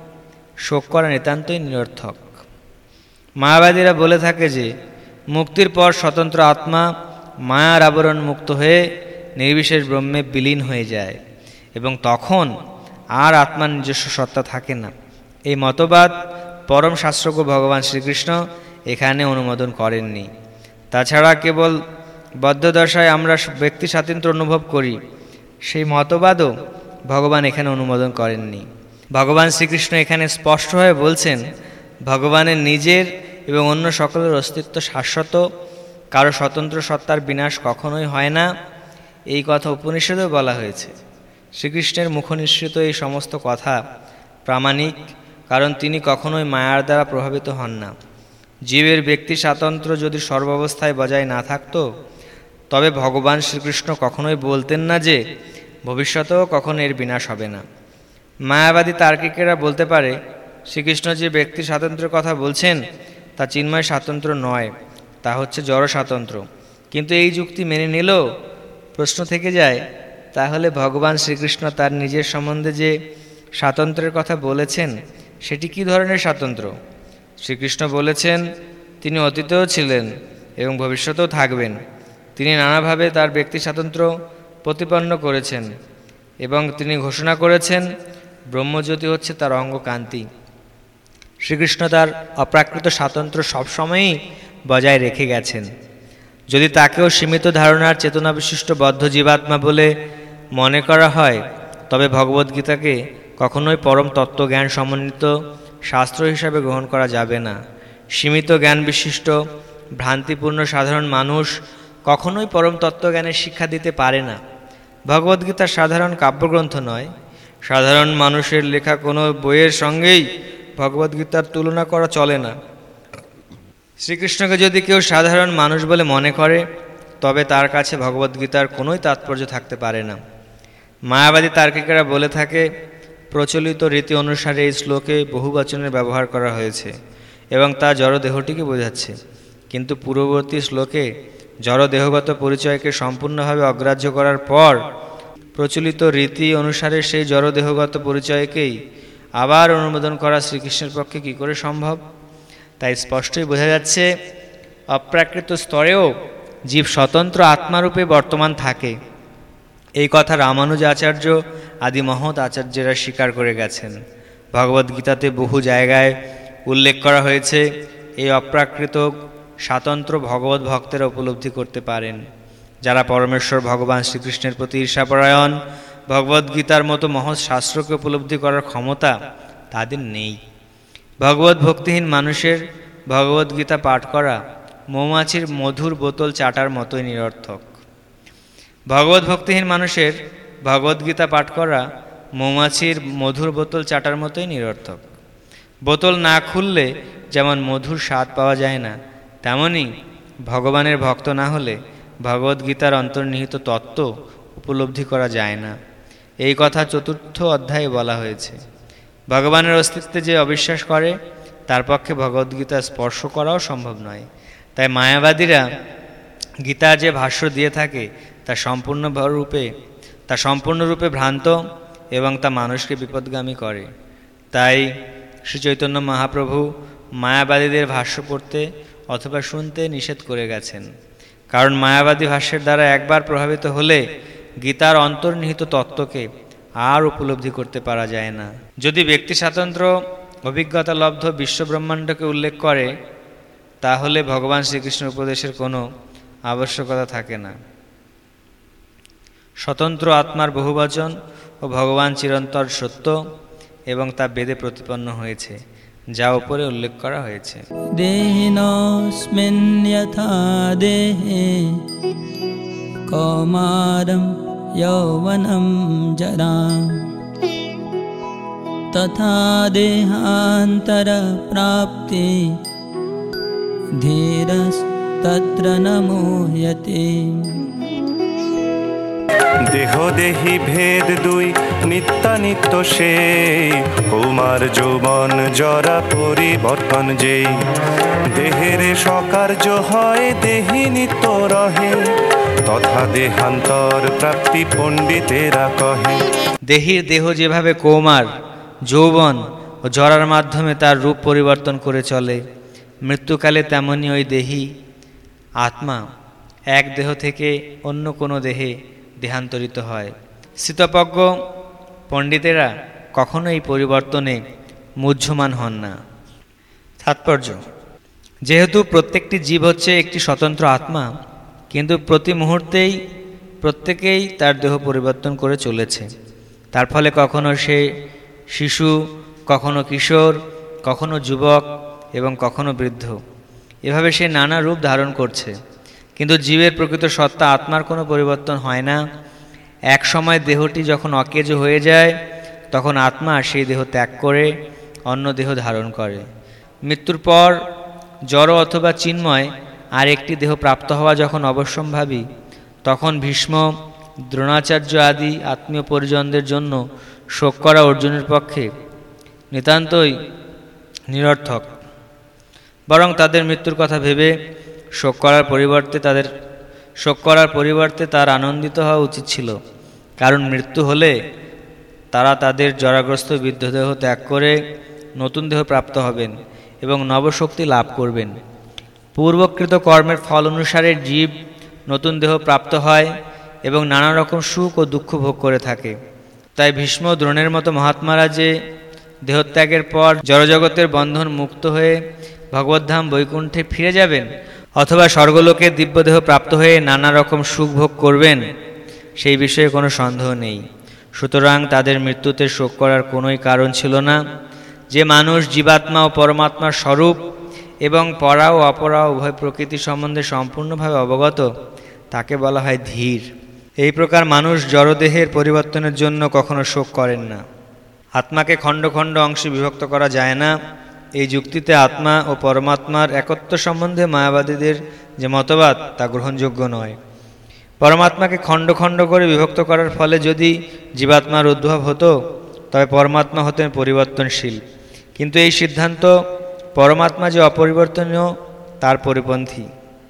শোক করা নিতান্তই নিরর্থক। মায়াবাদীরা বলে থাকে যে মুক্তির পর স্বতন্ত্র আত্মা মায়ার আবরণ মুক্ত হয়ে নির্বিশেষ ব্রহ্মে বিলীন হয়ে যায় এবং তখন আর আত্মার নিজস্ব সত্তা থাকে না। এই মতবাদ পরম শাস্ত্রজ্ঞ ভগবান শ্রীকৃষ্ণ এখানে অনুমোদন করেননি। তাছাড়া কেবল বদ্ধদশায় আমরা ব্যক্তি স্বাতন্ত্র্য অনুভব করি, সেই মতবাদও ভগবান এখানে অনুমোদন করেননি। ভগবান শ্রীকৃষ্ণ এখানে স্পষ্টভাবে বলছেন, ভগবানের নিজের এবং অন্য সকলের অস্তিত্ব শাশ্বত, কারো স্বতন্ত্র সত্তার বিনাশ কখনোই হয় না, এই কথা উপনিষদেও বলা হয়েছে। শ্রীকৃষ্ণের মুখনিসৃত এই সমস্ত কথা প্রামাণিক, কারণ তিনি কখনোই মায়ার দ্বারা প্রভাবিত হন না। জীবের ব্যক্তি স্বাতন্ত্র্য যদি সর্বাবস্থায় বজায় না থাকত, তবে ভগবান শ্রীকৃষ্ণ কখনোই বলতেন না যে ভবিষ্যতেও কখনো এর বিনাশ হবে না। মায়াবাদী তার্কিকেরা বলতে পারে, শ্রীকৃষ্ণ যে ব্যক্তি স্বাতন্ত্র্যের কথা বলছেন তা চিন্ময় স্বাতন্ত্র্য নয়, তা হচ্ছে জড় স্বাতন্ত্র্য। কিন্তু এই যুক্তি মেনে নিলেও প্রশ্ন থেকে যায়, তাহলে ভগবান শ্রীকৃষ্ণ তার নিজের সম্বন্ধে যে স্বাতন্ত্র্যের কথা বলেছেন সেটি কী ধরনের স্বাতন্ত্র্য? শ্রীকৃষ্ণ বলেছেন তিনি অতীতেও ছিলেন এবং ভবিষ্যতেও থাকবেন। তিনি নানাভাবে তার ব্যক্তি স্বাতন্ত্র্য প্রতিপন্ন করেছেন এবং তিনি ঘোষণা করেছেন ব্রহ্মজ্যোতি হচ্ছে তার অঙ্গকান্তি। শ্রীকৃষ্ণ তার অপ্রাকৃত স্বাতন্ত্র্য সবসময়ই বজায় রেখে গেছেন। যদি তাকেও সীমিত ধারণার চেতনা বিশিষ্ট বদ্ধ জীবাত্মা বলে মনে করা হয়, তবে ভগবদ্গীতাকে কখনোই পরম তত্ত্বজ্ঞান সমন্বিত শাস্ত্র হিসাবে গ্রহণ করা যাবে না। সীমিত জ্ঞান বিশিষ্ট ভ্রান্তিপূর্ণ সাধারণ মানুষ কখনোই পরম তত্ত্বজ্ঞানের শিক্ষা দিতে পারে না। ভগবদ্গীতা সাধারণ কাব্যগ্রন্থ নয়। সাধারণ মানুষের লেখা কোনো বইয়ের সঙ্গেই ভগবদ্গীতার তুলনা করা চলে না। শ্রীকৃষ্ণকে যদি কেউ সাধারণ মানুষ বলে মনে করে, তবে তার কাছে ভগবদ্গীতার কোনোই তাৎপর্য থাকতে পারে না। মায়াবাদী তার্কিকেরা বলে থাকে, প্রচলিত রীতি অনুসারে এই শ্লোকে বহুবচনের ব্যবহার করা হয়েছে এবং তা জড়দেহটিকে বোঝাচ্ছে, কিন্তু পূর্ববর্তী শ্লোকে জড়দেহগত পরিচয়কে সম্পূর্ণভাবে অগ্রাহ্য করার পর প্রচলিত রীতি অনুসারে সেই জড়দেহগত পরিচয়কেই আবার অনুমোদন করা শ্রীকৃষ্ণের পক্ষে কী করে সম্ভব? তাই স্পষ্টই বোঝা যাচ্ছে অপ্রাকৃত স্তরেও জীব স্বতন্ত্র আত্মারূপে বর্তমান থাকে। এই কথা রামানুজ আচার্য আদি মহৎ আচার্যেরা স্বীকার করে গেছেন। ভগবদ্গীতাতে বহু জায়গায় উল্লেখ করা হয়েছে এই অপ্রাকৃত স্বাতন্ত্র ভগবত ভক্তেরা উপলব্ধি করতে পারেন। যারা পরমেশ্বর ভগবান শ্রীকৃষ্ণের প্রতি ঈর্ষাপরায়ণ, ভগবদ্গীতার মতো মহৎ শাস্ত্রকে উপলব্ধি করার ক্ষমতা তাদের নেই। ভগবত ভক্তিহীন মানুষের ভগবদ্গীতা পাঠ করা মৌমাছির মধুর বোতল চাটার মতোই নিরর্থক। ভগবত ভক্তিহীন মানুষের ভগবদ্গীতা পাঠ করা মৌমাছির মধুর বোতল চাটার মতোই নিরর্থক। বোতল না খুললে যেমন মধুর স্বাদ পাওয়া যায় না, তেমনি ভগবানের ভক্ত না হলে ভগবদ্গীতার অন্তর্নিহিত তত্ত্ব উপলব্ধি করা যায় না। এই কথা চতুর্থ অধ্যায়ে বলা হয়েছে। ভগবানের অস্তিত্বে যে অবিশ্বাস করে তার পক্ষে ভগবদ্গীতা স্পর্শ করাও সম্ভব নয়। তাই মায়াবাদীরা গীতার যে ভাষ্য দিয়ে থাকে তা সম্পূর্ণ রূপে তা সম্পূর্ণরূপে ভ্রান্ত এবং তা মানুষকে বিপদগামী করে। তাই শ্রী চৈতন্য মহাপ্রভু মায়াবাদীদের ভাষ্য পড়তে অথবা শুনতে নিষেধ করে গেছেন, কারণ মায়াবাদী ভাষ্যের দ্বারা একবার প্রভাবিত হলে গীতার অন্তর্নিহিত তত্ত্বকে আর উপলব্ধি করতে পারা যায় না। যদি ব্যক্তি স্বাতন্ত্র্য অভিজ্ঞতালব্ধ বিশ্বব্রহ্মাণ্ডকে উল্লেখ করে, তাহলে ভগবান শ্রীকৃষ্ণের উপদেশের কোনো আবশ্যকতা থাকে না। স্বতন্ত্র আত্মার বহুবচন ও ভগবান চিরন্তর সত্য এবং তা বেদে প্রতিপন্ন হয়েছে, যা উপরে উল্লেখ করা হয়েছে। দেহিনস্মিন যথা দেহে কৌমারম যৌবনম জরা তথা দেহান্তর প্রাপ্তি ধীরস্তত্র ন মোহ্যতে। দেহ দেহি ভেদ দুই নিত্যানিত্য সেই, কৌমার যৌবন জরা পরিবর্তন যেই। দেহের সকার্য হয় দেহি নিত্য রহে, তথা দেহান্তর প্রাপ্তি পণ্ডিতেরা কহে। দেহির দেহ যেভাবে কৌমার যৌবন ও জরার মাধ্যমে তার রূপ পরিবর্তন করে চলে, মৃত্যুকালে তেমনি ওই দেহি আত্মা এক দেহ থেকে অন্য কোনো দেহে দেহান্তরিত হয়। স্থিতপ্রজ্ঞ পণ্ডিতেরা কখনো এই পরিবর্তনে মুহ্যমান হন না। তাৎপর্য: যেহেতু প্রত্যেকটি জীব হচ্ছে একটি স্বতন্ত্র আত্মা, কিন্তু প্রতি মুহূর্তেই প্রত্যেকেই তার দেহ পরিবর্তন করে চলেছে। তার ফলে কখনো সে শিশু, কখনো কিশোর, কখনো যুবক এবং কখনো বৃদ্ধ, এভাবে সে নানা রূপ ধারণ করছে। কিন্তু জীবের প্রকৃত সত্তা আত্মার কোনো পরিবর্তন হয় না। এক সময় দেহটি যখন অকেজো হয়ে যায়, তখন আত্মা সেই দেহ ত্যাগ করে অন্য দেহ ধারণ করে। মৃত্যুর পর জড় অথবা চিন্ময় আর একটি দেহ প্রাপ্ত হওয়া যখন অবশ্যম্ভাবী, তখন ভীষ্ম, দ্রোণাচার্য আদি আত্মীয় পরিজনদের জন্য শোক করা অর্জুনের পক্ষে নিতান্তই নিরর্থক। বরং তাদের মৃত্যুর কথা ভেবে শোক করার পরিবর্তে তাদের শোক করার পরিবর্তে তার আনন্দিত হওয়া উচিত ছিল। কারণ মৃত্যু হলে তারা তাদের জরাগ্রস্ত বৃদ্ধ দেহ ত্যাগ করে নতুন দেহ প্রাপ্ত হবেন এবং নবশক্তি লাভ করবেন। পূর্বকৃত কর্মের ফল অনুসারে জীব নতুন দেহ প্রাপ্ত হয় এবং নানা রকম সুখ ও দুঃখ ভোগ করে থাকে। তাই ভীষ্ম, দ্রোণের মতো মহাত্মারা যে দেহত্যাগের পর জড়জগতের বন্ধন মুক্ত হয়ে ভগবদ্ধাম বৈকুণ্ঠে ফিরে যাবেন অথবা স্বর্গলোকে দিব্যদেহ প্রাপ্ত হয়ে নানা রকম সুখ ভোগ করবেন, সেই বিষয়ে কোনো সন্দেহ নেই। সুতরাং তাদের মৃত্যুতে শোক করার কোনোই কারণ ছিল না। যে মানুষ জীবাত্মা ও পরমাত্মার স্বরূপ এবং পরা ও অপরা উভয় প্রকৃতি সম্বন্ধে সম্পূর্ণভাবে অবগত, তাকে বলা হয় ধীর। এই প্রকার মানুষ জড়দেহের পরিবর্তনের জন্য কখনো শোক করেন না। আত্মাকে খণ্ড খণ্ড অংশে বিভক্ত করা যায় না, এই যুক্তিতে আত্মা ও পরমাত্মার একত্ব সম্বন্ধে মায়াবাদীদের যে মতবাদ তা গ্রহণযোগ্য নয়। পরমাত্মাকে খণ্ড খণ্ড করে বিভক্ত করার ফলে যদি জীবাত্মার উদ্ভব হতো, তবে পরমাত্মা হতেন পরিবর্তনশীল। কিন্তু এই সিদ্ধান্ত পরমাত্মা যে অপরিবর্তনীয় তার পরিপন্থী।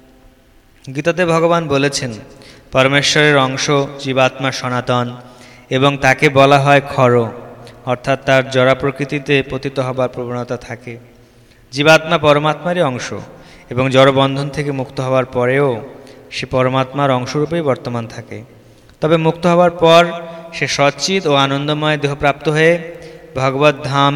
গীতাতে ভগবান বলেছেন, পরমেশ্বরের অংশ জীবাত্মা সনাতন এবং তাকে বলা হয় ক্ষর, অর্থাৎ তার জড়া প্রকৃতিতে পতিত হবার প্রবণতা থাকে। জীবাত্মা পরমাত্মারই অংশ এবং জড়বন্ধন থেকে মুক্ত হওয়ার পরেও সে পরমাত্মার অংশরূপেই বর্তমান থাকে। তবে মুক্ত হওয়ার পর সে সচ্চিৎ ও আনন্দময় দেহপ্রাপ্ত হয়ে ভগবত ধাম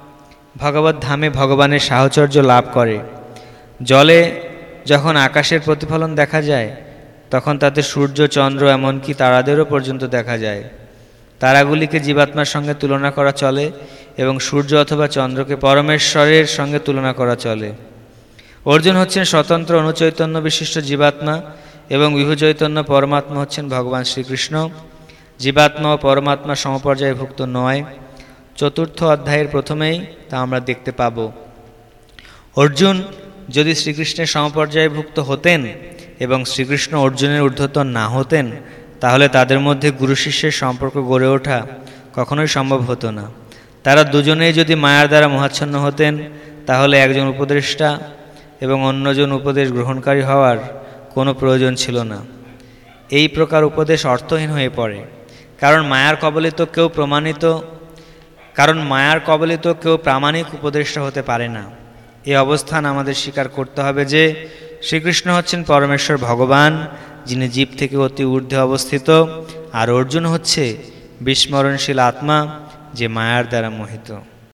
ভগবত ধামে ভগবানের সাহচর্য লাভ করে। জলে যখন আকাশের প্রতিফলন দেখা যায়, তখন তাতে সূর্য, চন্দ্র, এমনকি তারাদেরও পর্যন্ত দেখা যায়। তারাগুলিকে জীবাত্মার সঙ্গে তুলনা করা চলে এবং সূর্য অথবা চন্দ্রকে পরমেশ্বরের সঙ্গে তুলনা করা চলে। অর্জুন হচ্ছেন স্বতন্ত্র অনুচৈতন্য বিশিষ্ট জীবাত্মা এবং বিভু চৈতন্য পরমাত্মা হচ্ছেন ভগবান শ্রীকৃষ্ণ। জীবাত্মা ও পরমাত্মা সমপর্যায়ভুক্ত নয়। চতুর্থ অধ্যায়ের প্রথমেই তা আমরা দেখতে পাব। অর্জুন যদি শ্রীকৃষ্ণের সমপর্যায়ভুক্ত হতেন এবং শ্রীকৃষ্ণ অর্জুনের ঊর্ধ্বতন না হতেন, তাহলে তাদের মধ্যে গুরু শিষ্যের সম্পর্ক গড়ে ওঠা কখনোই সম্ভব হতো না। তারা দুজনেই যদি মায়ার দ্বারা মোহাচ্ছন্ন হতেন, তাহলে একজন উপদেষ্টা এবং অন্যজন উপদেশ গ্রহণকারী হওয়ার কোনো প্রয়োজন ছিল না। এই প্রকার উপদেশ অর্থহীন হয়ে পড়ে, কারণ মায়ার কবলিত কেউ প্রমাণিত কারণ মায়ার কবলিত কেউ প্রামাণিক উপদেষ্টা হতে পারে না। এই অবস্থান আমাদের স্বীকার করতে হবে যে শ্রীকৃষ্ণ হচ্ছেন পরমেশ্বর ভগবান, যিনি জীব থেকে অতি ঊর্ধ্বে অবস্থিত, আর অর্জুন হচ্ছে বিস্মরণশীল আত্মা, যে মায়ার দ্বারা মোহিত।